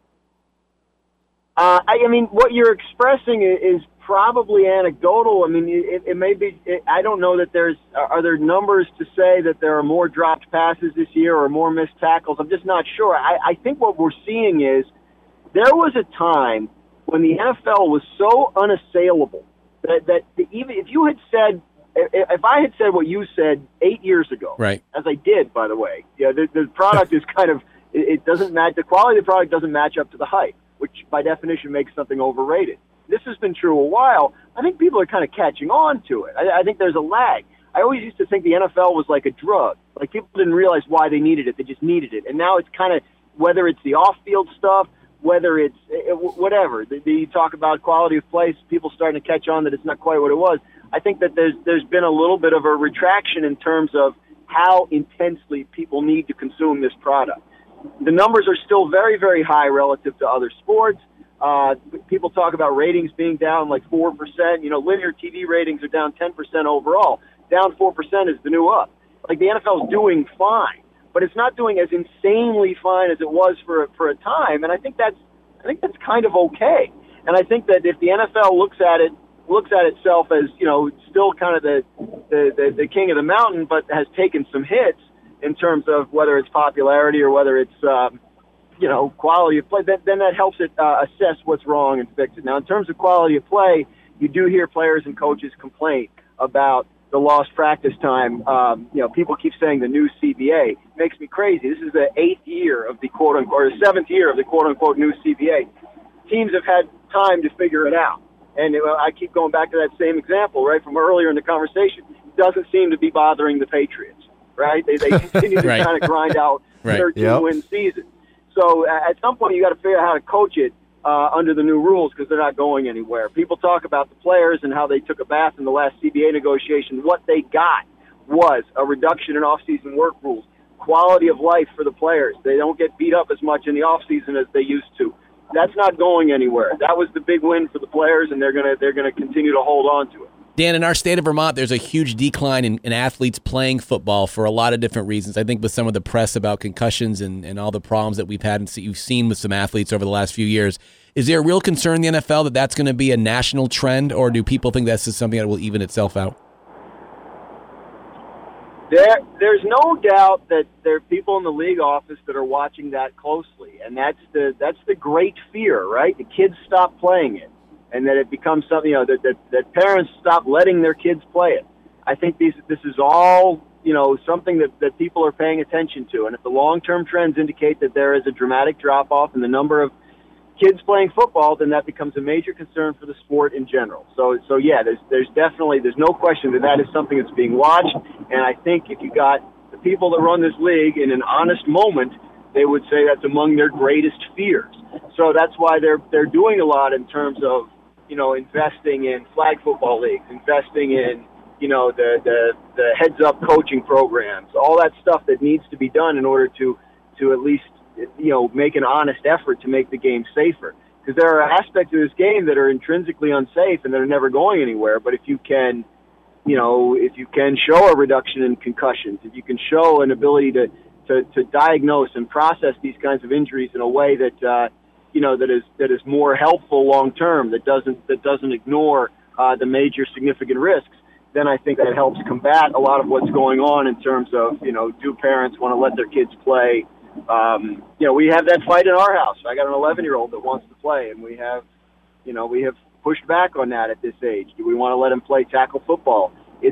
I mean, what you're expressing is probably anecdotal. I mean, it may be. I don't know that are there numbers to say that there are more dropped passes this year or more missed tackles. I'm just not sure. I think what we're seeing is there was a time when the NFL was so unassailable even if you had said, if I had said what you said 8 years ago, right, as I did, by the way, the product is kind of, it doesn't match, the quality of the product doesn't match up to the hype, which by definition makes something overrated. This has been true a while. I think people are kind of catching on to it. I think there's a lag. I always used to think the NFL was like a drug. Like, people didn't realize why they needed it. They just needed it. And now it's kind of, whether it's the off-field stuff, whether it's whatever. You talk about quality of play, people starting to catch on that it's not quite what it was. I think that there's been a little bit of a retraction in terms of how intensely people need to consume this product. The numbers are still very, very high relative to other sports. People talk about ratings being down like 4%. Linear TV ratings are down 10% overall. Down 4% is the new up. Like, the NFL is doing fine, but it's not doing as insanely fine as it was for a time. And I think that's kind of okay. And I think that if the NFL looks at itself as, still kind of the king of the mountain, but has taken some hits in terms of whether it's popularity or whether it's quality of play, then that helps it assess what's wrong and fix it. Now, in terms of quality of play, you do hear players and coaches complain about the lost practice time. People keep saying the new CBA. It makes me crazy. This is the 8th year of the quote-unquote, or the 7th year of the quote-unquote new CBA. Teams have had time to figure it out. And I keep going back to that same example, right, from earlier in the conversation. It doesn't seem to be bothering the Patriots, right? They continue to right. kind of grind out right. 13-win seasons. So at some point, you got to figure out how to coach it under the new rules, because they're not going anywhere. People talk about the players and how they took a bath in the last CBA negotiation. What they got was a reduction in off-season work rules, quality of life for the players. They don't get beat up as much in the off-season as they used to. That's not going anywhere. That was the big win for the players, and they're gonna continue to hold on to it. Dan, in our state of Vermont, there's a huge decline in athletes playing football for a lot of different reasons. I think with some of the press about concussions and all the problems that we've had and you've seen with some athletes over the last few years, is there a real concern in the NFL that that's going to be a national trend, or do people think this is something that will even itself out? There's no doubt that there are people in the league office that are watching that closely, and that's the great fear, right? The kids stop playing it, and that it becomes something, that parents stop letting their kids play it. I think this is all, something that people are paying attention to, and if the long-term trends indicate that there is a dramatic drop-off in the number of kids playing football, then that becomes a major concern for the sport in general. So yeah, there's no question that is something that's being watched, and I think if you got the people that run this league in an honest moment, they would say that's among their greatest fears. So that's why they're doing a lot in terms of, investing in flag football leagues, investing in, the heads-up coaching programs, all that stuff that needs to be done in order to at least, make an honest effort to make the game safer. Because there are aspects of this game that are intrinsically unsafe and that are never going anywhere. But if you can show a reduction in concussions, if you can show an ability to diagnose and process these kinds of injuries in a way that that is more helpful long term, that doesn't ignore the major significant risks, then I think that helps combat a lot of what's going on in terms of do parents want to let their kids play? We have that fight in our house. I got an 11-year-old that wants to play, and we have pushed back on that at this age. Do we want to let him play tackle football? It's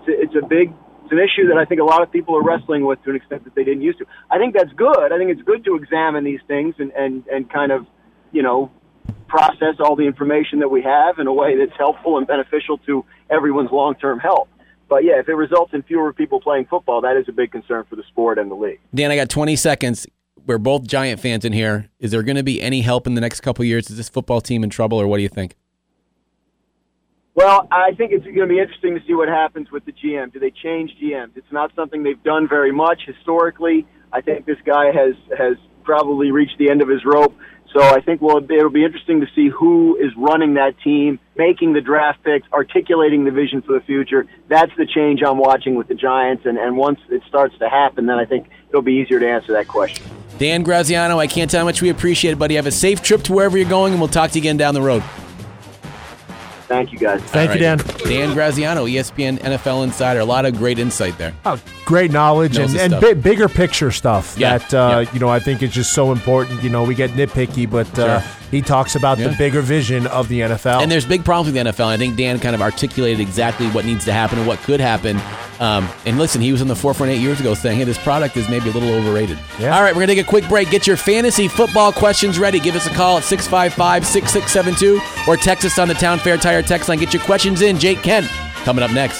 an issue that I think a lot of people are wrestling with to an extent that they didn't used to. I think that's good. I think it's good to examine these things and kind of, process all the information that we have in a way that's helpful and beneficial to everyone's long-term health. But yeah, if it results in fewer people playing football, that is a big concern for the sport and the league. Dan, I got 20 seconds. We're both Giant fans in here. Is there going to be any help in the next couple of years? Is this football team in trouble, or what do you think? Well, I think it's going to be interesting to see what happens with the GM. Do they change GMs? It's not something they've done very much historically. I think this guy has probably reached the end of his rope. So I think it'll be interesting to see who is running that team, making the draft picks, articulating the vision for the future. That's the change I'm watching with the Giants, and once it starts to happen, then I think it'll be easier to answer that question. Dan Graziano, I can't tell how much we appreciate it, buddy. Have a safe trip to wherever you're going, and we'll talk to you again down the road. Thank you, guys. Thank you, Dan. Dan Graziano, ESPN NFL Insider. A lot of great insight there. Oh, great knowledge and bigger picture stuff that, I think is just so important. We get nitpicky, but He talks about the bigger vision of the NFL. And there's big problems with the NFL. I think Dan kind of articulated exactly what needs to happen and what could happen. And listen, he was in the forefront 8 years ago saying, hey, this product is maybe a little overrated. Yeah. All right, we're going to take a quick break. Get your fantasy football questions ready. Give us a call at 655-6672 or text us on the Town Fair Tire text line. Get your questions in. Jake Kent coming up next.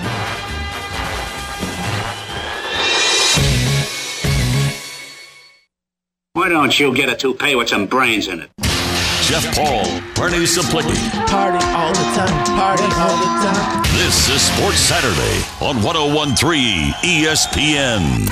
Why don't you get a toupee with some brains in it? Jeff Paul, Bernie Suplicki. Party all the time, party all the time. This is Sports Saturday on 101.3 ESPN.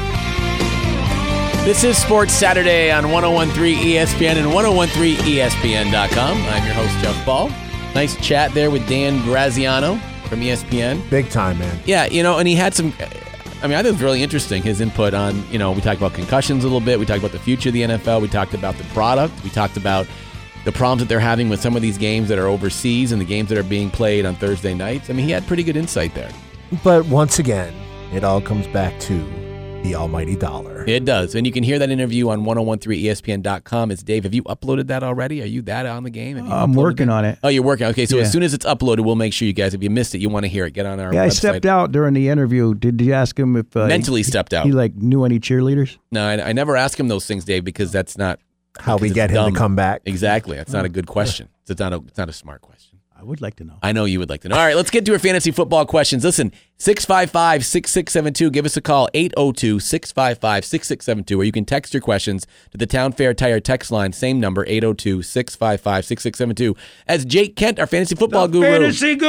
This is Sports Saturday on 101.3 ESPN and 101.3ESPN.com. I'm your host, Jeff Paul. Nice chat there with Dan Graziano from ESPN. Big time, man. Yeah, and he had some... I think it was really interesting, his input on, we talked about concussions a little bit. We talked about the future of the NFL. We talked about the product. We talked about the problems that they're having with some of these games that are overseas and the games that are being played on Thursday nights. He had pretty good insight there. But once again, it all comes back to the almighty dollar. It does. And you can hear that interview on 1013ESPN.com. It's Dave. Have you uploaded that already? Are you that on the game? I'm working on it. Oh, you're working. Okay, so as soon as it's uploaded, we'll make sure you guys, if you missed it, you want to hear it, get on our website. I stepped out during the interview. Did you ask him if... mentally stepped out. He knew any cheerleaders? No, I never ask him those things, Dave, because that's not... How we get him to come back. Exactly. That's not a good question. It's not a smart question. I would like to know. I know you would like to know. All right, let's get to our fantasy football questions. Listen, 655-6672. Give us a call, 802-655-6672, or you can text your questions to the Town Fair Tire text line, same number, 802-655-6672. As Jake Kent, our fantasy football guru,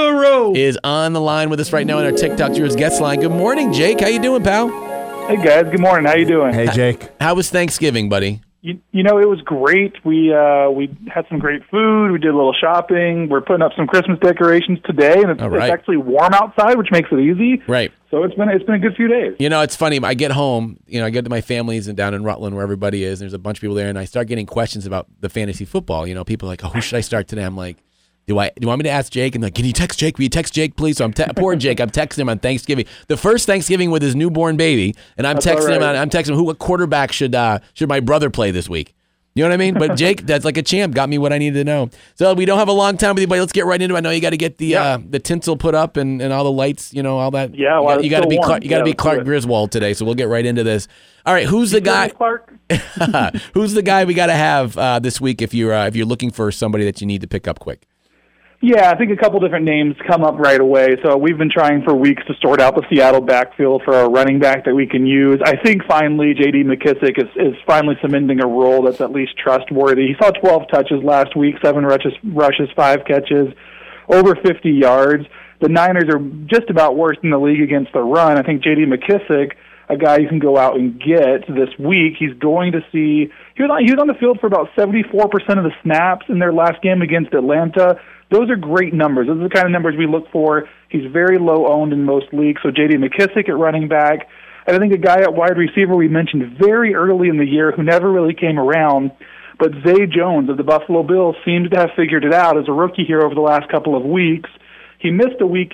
is on the line with us right now in our TikTok Viewers guest line. Good morning, Jake. How you doing, pal? Hey, guys. Good morning. How you doing? Hey, Jake. How was Thanksgiving, buddy? It was great. We had some great food. We did a little shopping. We're putting up some Christmas decorations today, and it's actually warm outside, which makes it easy. Right. So it's been a good few days. It's funny. I get home, I get to my family's and down in Rutland where everybody is, and there's a bunch of people there, and I start getting questions about the fantasy football. People are like, oh, who should I start today? I'm like, do you want me to ask Jake? And can you text Jake? Will you text Jake, please? So poor Jake. I'm texting him on Thanksgiving, the first Thanksgiving with his newborn baby, and I'm texting him. I'm texting him what quarterback should my brother play this week. You know what I mean? But Jake, that's like a champ, got me what I needed to know. So we don't have a long time with you, but let's get right into it. I know you got to get the tinsel put up and all the lights, all that. Yeah, well, you got to be Clark Griswold today. So we'll get right into this. All right, who's the guy? Clark? Who's the guy we got to have this week if you're looking for somebody that you need to pick up quick? Yeah, I think a couple different names come up right away. So we've been trying for weeks to sort out the Seattle backfield for a running back that we can use. I think finally J.D. McKissick is finally cementing a role that's at least trustworthy. He saw 12 touches last week, 7 rushes, 5 catches, over 50 yards. The Niners are just about worst in the league against the run. I think J.D. McKissick, a guy you can go out and get this week, he's going to see... He was on the field for about 74% of the snaps in their last game against Atlanta. Those are great numbers. Those are the kind of numbers we look for. He's very low owned in most leagues. So J.D. McKissick at running back. And I think a guy at wide receiver we mentioned very early in the year who never really came around, but Zay Jones of the Buffalo Bills seems to have figured it out as a rookie here over the last couple of weeks. He missed a week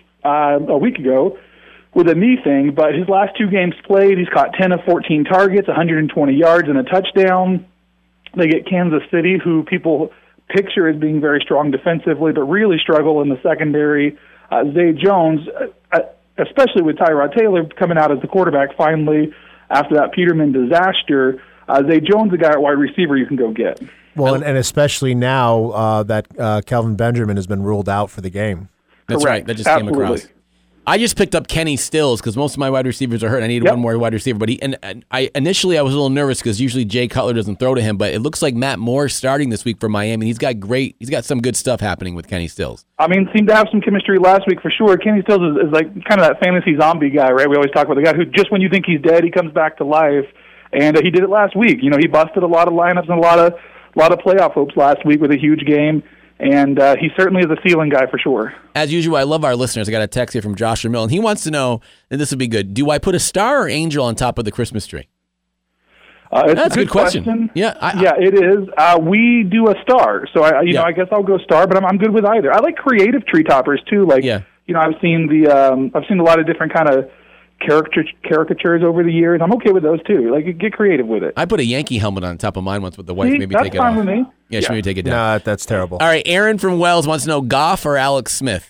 ago with a knee thing, but his last 2 games played, he's caught 10 of 14 targets, 120 yards, and a touchdown. They get Kansas City, who people picture as being very strong defensively, but really struggle in the secondary. Zay Jones, especially with Tyrod Taylor coming out as the quarterback finally after that Peterman disaster, Zay Jones, the guy at wide receiver you can go get. Well, and especially now that Kelvin Benjamin has been ruled out for the game. That's Correct. Right. That just Absolutely. came across. I just picked up Kenny Stills because most of my wide receivers are hurt. I needed one more wide receiver, but initially I was a little nervous because usually Jay Cutler doesn't throw to him, but it looks like Matt Moore's starting this week for Miami. He's got some good stuff happening with Kenny Stills. Seemed to have some chemistry last week for sure. Kenny Stills is like kind of that fantasy zombie guy, right? We always talk about the guy who just when you think he's dead, he comes back to life, and he did it last week. He busted a lot of lineups and a lot of playoff hopes last week with a huge game. And he certainly is a ceiling guy for sure. As usual, I love our listeners. I got a text here from Joshua Mill, and he wants to know, and this would be good, do I put a star or angel on top of the Christmas tree? That's a good question. Yeah, it is. We do a star. So, I guess I'll go star, but I'm good with either. I like creative tree toppers, too. I've seen a lot of different kind of caricatures over the years. I'm okay with those too. Like, get creative with it. I put a Yankee helmet on top of mine once with the wife. Maybe take it off. That's fine with me. Yeah, she maybe take it down. Nah, that's terrible. All right, Aaron from Wells wants to know Goff or Alex Smith.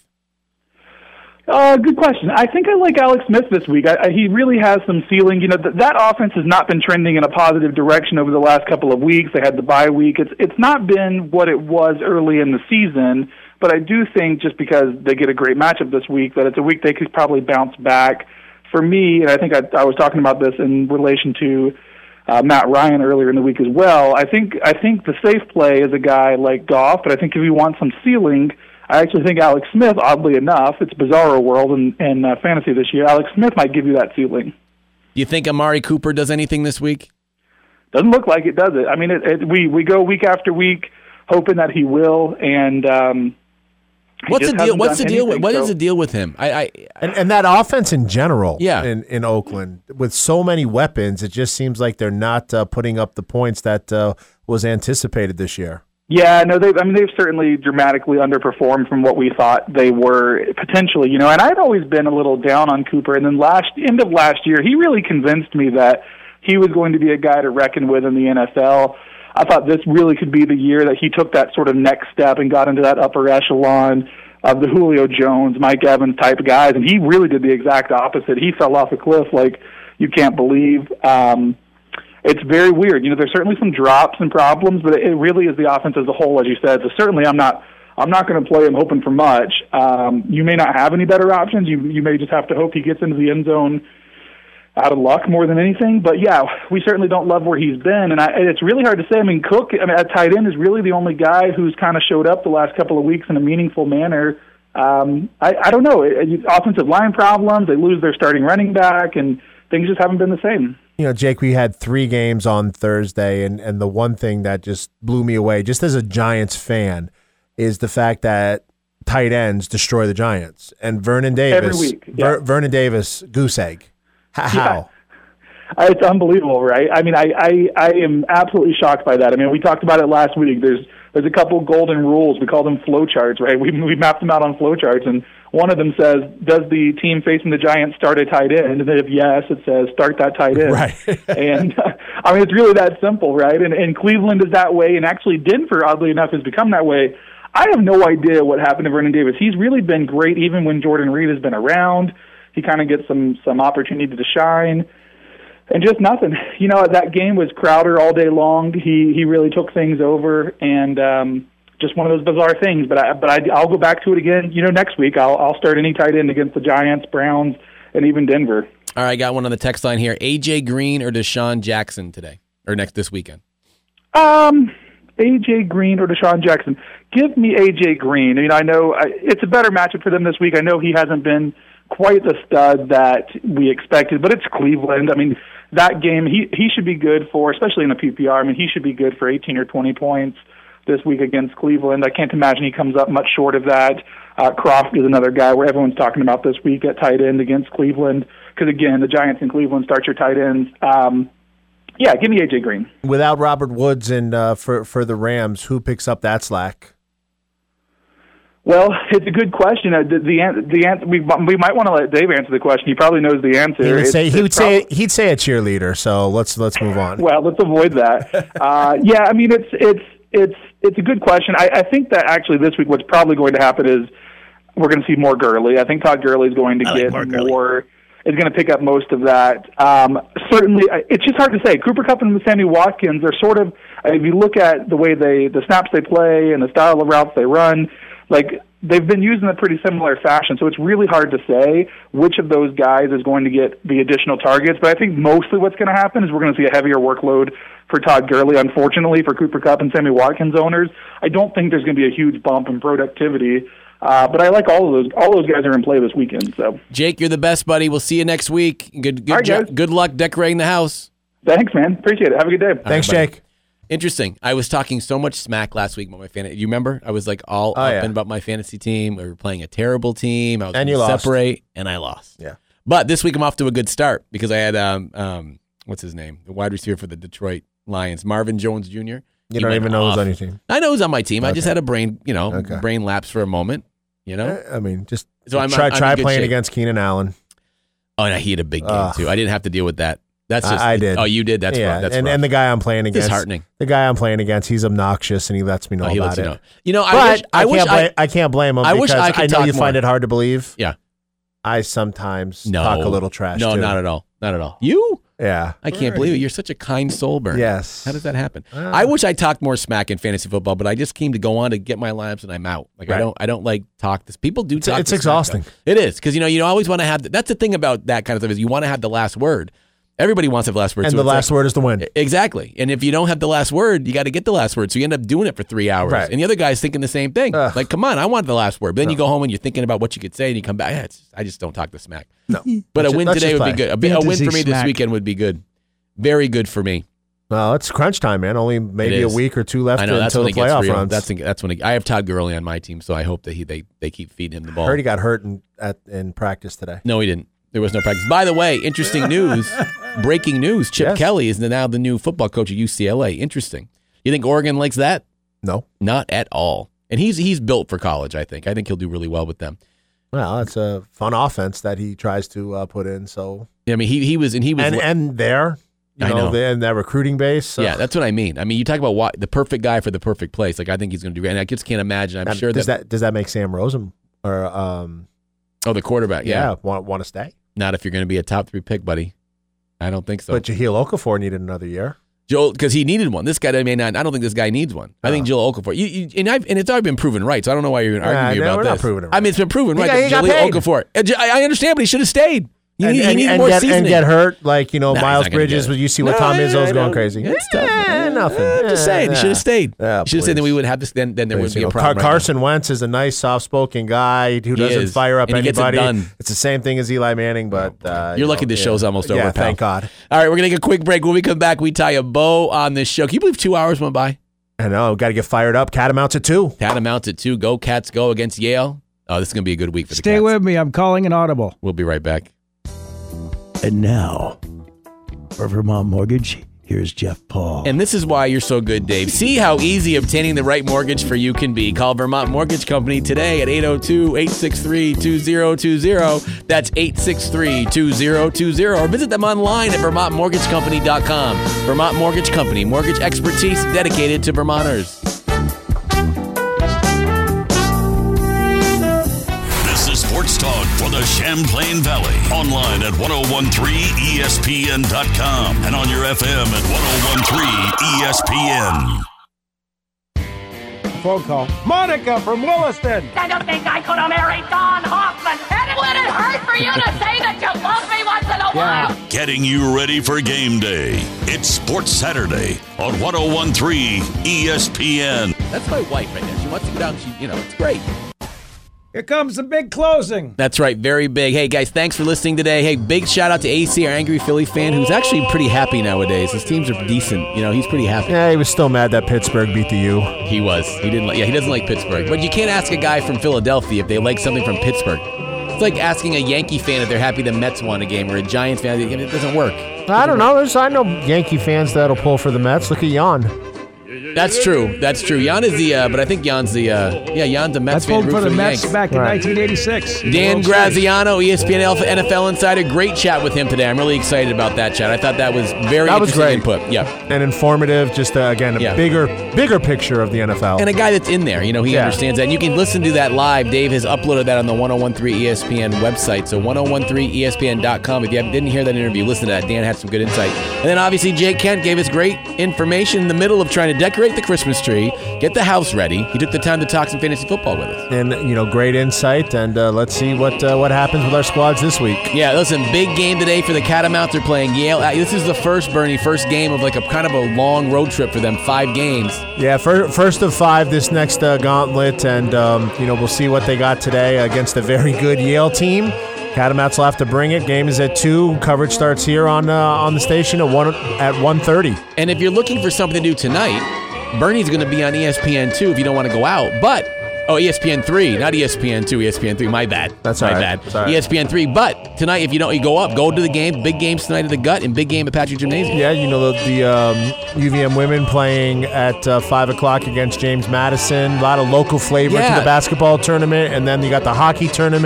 Good question. I think I like Alex Smith this week. He really has some ceiling. You know, that offense has not been trending in a positive direction over the last couple of weeks. They had the bye week. It's not been what it was early in the season, but I do think just because they get a great matchup this week, that it's a week they could probably bounce back. For me, and I think I was talking about this in relation to Matt Ryan earlier in the week as well, I think the safe play is a guy like Goff, but I think if you want some ceiling, I actually think Alex Smith, oddly enough, it's bizarro world in fantasy this year, Alex Smith might give you that ceiling. Do you think Amari Cooper does anything this week? Doesn't look like it, does it? I mean, we go week after week hoping that he will, and what's the deal? What's the deal? What is the deal with him? And that offense in general, yeah. in Oakland with so many weapons, it just seems like they're not putting up the points that was anticipated this year. Yeah, no, they've certainly dramatically underperformed from what we thought they were potentially, you know, and I'd always been a little down on Cooper, and then end of last year, he really convinced me that he was going to be a guy to reckon with in the NFL. I thought this really could be the year that he took that sort of next step and got into that upper echelon of the Julio Jones, Mike Evans type of guys, and he really did the exact opposite. He fell off a cliff like you can't believe. It's very weird. You know, there's certainly some drops and problems, but it really is the offense as a whole, as you said. So certainly I'm not going to play him hoping for much. You may not have any better options. You may just have to hope he gets into the end zone out of luck more than anything. But, yeah, we certainly don't love where he's been. And it's really hard to say. I mean, Cook at tight end is really the only guy who's kind of showed up the last couple of weeks in a meaningful manner. I don't know. Offensive line problems, they lose their starting running back, and things just haven't been the same. You know, Jake, we had 3 games on Thursday, and the one thing that just blew me away, just as a Giants fan, is the fact that tight ends destroy the Giants. And Vernon Davis, every week, yeah. Vernon Davis, goose egg. How? Yeah. It's unbelievable, right? I mean, I am absolutely shocked by that. I mean, we talked about it last week. There's a couple golden rules. We call them flow charts, right? We mapped them out on flow charts, and one of them says, does the team facing the Giants start a tight end? And then if yes, it says start that tight end. Right. And, I mean, it's really that simple, right? And Cleveland is that way, and actually Denver, oddly enough, has become that way. I have no idea what happened to Vernon Davis. He's really been great even when Jordan Reed has been around. He kind of gets some opportunity to shine. And just nothing. You know, that game was Crowder all day long. He really took things over, and just one of those bizarre things. But I'll go back to it again. You know, next week I'll start any tight end against the Giants, Browns, and even Denver. All right, I got one on the text line here. A.J. Green or Deshaun Jackson today or this weekend? A.J. Green or Deshaun Jackson. Give me A.J. Green. You know, I know it's a better matchup for them this week. I know he hasn't been quite the stud that we expected, but it's Cleveland. I mean, that game he should be good for, especially in the PPR. I mean, he should be good for 18 or 20 points this week against Cleveland. I can't imagine he comes up much short of that. Croft is another guy where everyone's talking about this week at tight end against Cleveland, because, again, the Giants and Cleveland start your tight ends. Yeah, give me A.J. Green. Without Robert Woods and for the Rams, who picks up that slack? Well, it's a good question. The answer, we might want to let Dave answer the question. He probably knows the answer. He'd say a cheerleader. So let's move on. Well, let's avoid that. Yeah, I mean it's a good question. I think that actually this week what's probably going to happen is we're going to see more Gurley. I think Todd Gurley is going to get more. Is going to pick up most of that. Certainly, it's just hard to say. Cooper Kupp and Sammy Watkins are sort of, if you look at the way the snaps they play and the style of routes they run, like they've been used in a pretty similar fashion. So it's really hard to say which of those guys is going to get the additional targets. But I think mostly what's going to happen is we're going to see a heavier workload for Todd Gurley. Unfortunately, for Cooper Kupp and Sammy Watkins owners, I don't think there's going to be a huge bump in productivity. But I like all of those. All those guys are in play this weekend. So, Jake, you're the best, buddy. We'll see you next week. Good luck decorating the house. Thanks, man. Appreciate it. Have a good day. Thanks, Jake. Interesting. I was talking so much smack last week about my fantasy. You remember? I was like all up and about my fantasy team. We were playing a terrible team. I was going to separate, and I lost. Yeah. But this week I'm off to a good start because I had what's his name, the wide receiver for the Detroit Lions, Marvin Jones Jr. You don't even know who's on your team. I know who's on my team. Okay. I just had a brain lapse for a moment. You know, I mean, just try playing against Keenan Allen. Oh, no, he had a big game, too. I didn't have to deal with that. That's just, I did. Oh, you did? That's rough. That's rough. And the guy I'm playing against, disheartening. The guy I'm playing against, he's obnoxious, and he lets me know about it. You know, I can't blame him because I know you find it hard to believe. Yeah. I sometimes talk a little trash, too. No, not at all. Not at all. You? Yeah. I can't believe it. You're such a kind soul, Bernie. Yes. How does that happen? I wish I talked more smack in fantasy football, but I just came to go on to get my lineups and I'm out. Like, right. I don't like talk this. People do talk. It's exhausting. It is, because you always want to have. That's the thing about that kind of stuff is you want to have the last word. Everybody wants to have the last word. And so the last word is the win. Exactly. And if you don't have the last word, you got to get the last word. So you end up doing it for 3 hours. Right. And the other guy's thinking the same thing. Like, come on, I want the last word. But then you go home and you're thinking about what you could say and you come back. I just don't talk the smack. No. But a win today would be good. A win for me this weekend would be good. Very good for me. Well, it's crunch time, man. Only maybe a week or two left until the playoff runs. That's when I have Todd Gurley on my team, so I hope that they keep feeding him the ball. I heard he got hurt in practice today. No, he didn't. There was no practice. By the way, interesting news, breaking news, Chip Kelly is now the new football coach at UCLA. Interesting. You think Oregon likes that? No. Not at all. And he's built for college, I think. I think he'll do really well with them. Well, it's a fun offense that he tries to put in. So yeah, I mean, he was there. I know. In that recruiting base. So. Yeah, that's what I mean. I mean, you talk about the perfect guy for the perfect place. Like, I think he's going to do great. And I just can't imagine. I'm sure does that make Sam Rosen or the quarterback? Yeah, want to stay? Not if you're going to be a top 3 pick, buddy. I don't think so. But Jahlil Okafor needed another year. Joel, because he needed one. This guy may not. I don't think this guy needs one. I think Jahlil Okafor. And it's already been proven right. So I don't know why you're arguing about this. Not proving it right. I mean, it's been proven right. Jahlil Okafor. I understand, but he should have stayed. He needed more seasoning. And get hurt like Miles Bridges. You see what Tom Izzo's going crazy. It's tough. Nothing. I'm just saying he should have stayed. He should have stayed. Then we would have this. Then there wouldn't be a problem. Carson Wentz is a nice, soft-spoken guy who doesn't fire up anybody. It's the same thing as Eli Manning, but you're lucky this show's almost over. Yeah, thank God. All right, we're gonna take a quick break. When we come back, we tie a bow on this show. Can you believe 2 hours went by? I know. Got to get fired up. Catamounts at 2. Catamounts at 2. Go Cats, go against Yale. Oh, this is gonna be a good week for the Cats. Stay with me. I'm calling an audible. We'll be right back. And now, for Vermont Mortgage, here's Jeff Paul. And this is why you're so good, Dave. See how easy obtaining the right mortgage for you can be. Call Vermont Mortgage Company today at 802-863-2020. That's 863-2020. Or visit them online at vermontmortgagecompany.com. Vermont Mortgage Company. Mortgage expertise dedicated to Vermonters. Sports talk for the Champlain Valley. Online at 1013ESPN.com and on your FM at 1013 ESPN. Phone call. Monica from Williston. I don't think I could have married Don Hoffman. And it would hurt for you to say that you love me once in a while. Getting you ready for game day. It's Sports Saturday on 1013 ESPN. That's my wife right there. She wants to go down. It's great. Here comes the big closing. That's right, very big. Hey, guys, thanks for listening today. Hey, big shout out to AC, our angry Philly fan, who's actually pretty happy nowadays. His teams are decent. He's pretty happy. Yeah, he was still mad that Pittsburgh beat the U. He was. He didn't. He doesn't like Pittsburgh. But you can't ask a guy from Philadelphia if they like something from Pittsburgh. It's like asking a Yankee fan if they're happy the Mets won a game or a Giants fan. It doesn't work. I don't know. I know Yankee fans that'll pull for the Mets. Look at Jan. That's true. Jan is but I think Jan's Jan's a Mets fan. I pulled for the Mets back in 1986. Dan Graziano, ESPN NFL Insider. Great chat with him today. I'm really excited about that chat. I thought that was very interesting input. Yeah. And informative, just again, a bigger picture of the NFL. And a guy that's in there, he understands that. And you can listen to that live. Dave has uploaded that on the 1013 ESPN website. So 1013ESPN.com. If you didn't hear that interview, listen to that. Dan had some good insight. And then obviously Jake Kent gave us great information in the middle of trying to decorate the Christmas tree, get the house ready. He took the time to talk some fantasy football with us. And, great insight, and let's see what happens with our squads this week. Yeah, listen, big game today for the Catamounts. They're playing Yale. This is the first game of like a kind of a long road trip for them, 5 games. Yeah, first of 5 this next gauntlet, and, we'll see what they got today against a very good Yale team. Catamounts will have to bring it. Game is at 2. Coverage starts here on the station at 1:30. And if you're looking for something to do tonight, Bernie's going to be on ESPN2 if you don't want to go out. But, ESPN3, not ESPN2, ESPN3. My bad. That's all right. My bad. That's all right. ESPN3. But tonight, if you go to the game. Big games tonight at the Gut and big game at Patrick Gymnasium. Yeah, the UVM women playing at 5 o'clock against James Madison. A lot of local flavor to the basketball tournament. And then you got the hockey tournament.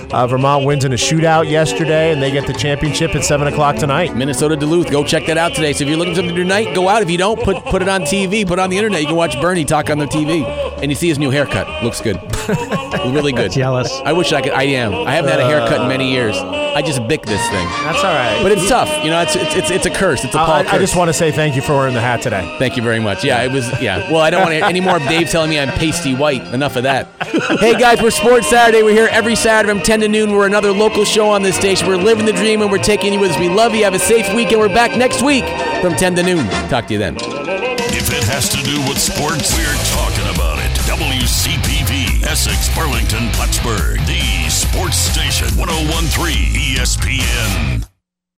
Vermont wins in a shootout yesterday, and they get the championship at 7 o'clock tonight. Minnesota Duluth. Go check that out today. So if you're looking for something to do tonight, go out. If you don't, put it on TV. Put it on the internet. You can watch Bernie talk on the TV. And you see his new haircut. Looks good. Really good. Jealous. I wish I could. I am. I haven't had a haircut in many years. I just bick this thing. That's all right. But it's tough. You know, it's a curse. It's a Paul curse. I just want to say thank you for wearing the hat today. Thank you very much. Yeah, it was. Yeah. Well, I don't want to hear any more of Dave telling me I'm pasty white. Enough of that. Hey guys, we're Sports Saturday. We're here every Saturday from 10 to noon. We're another local show on this station. We're living the dream and we're taking you with us. We love you. Have a safe weekend. We're back next week from 10 to noon. Talk to you then. If it has to do with sports, we're talking about it. WCPV, Essex, Burlington, Plattsburgh, the sports station, 101.3 ESPN.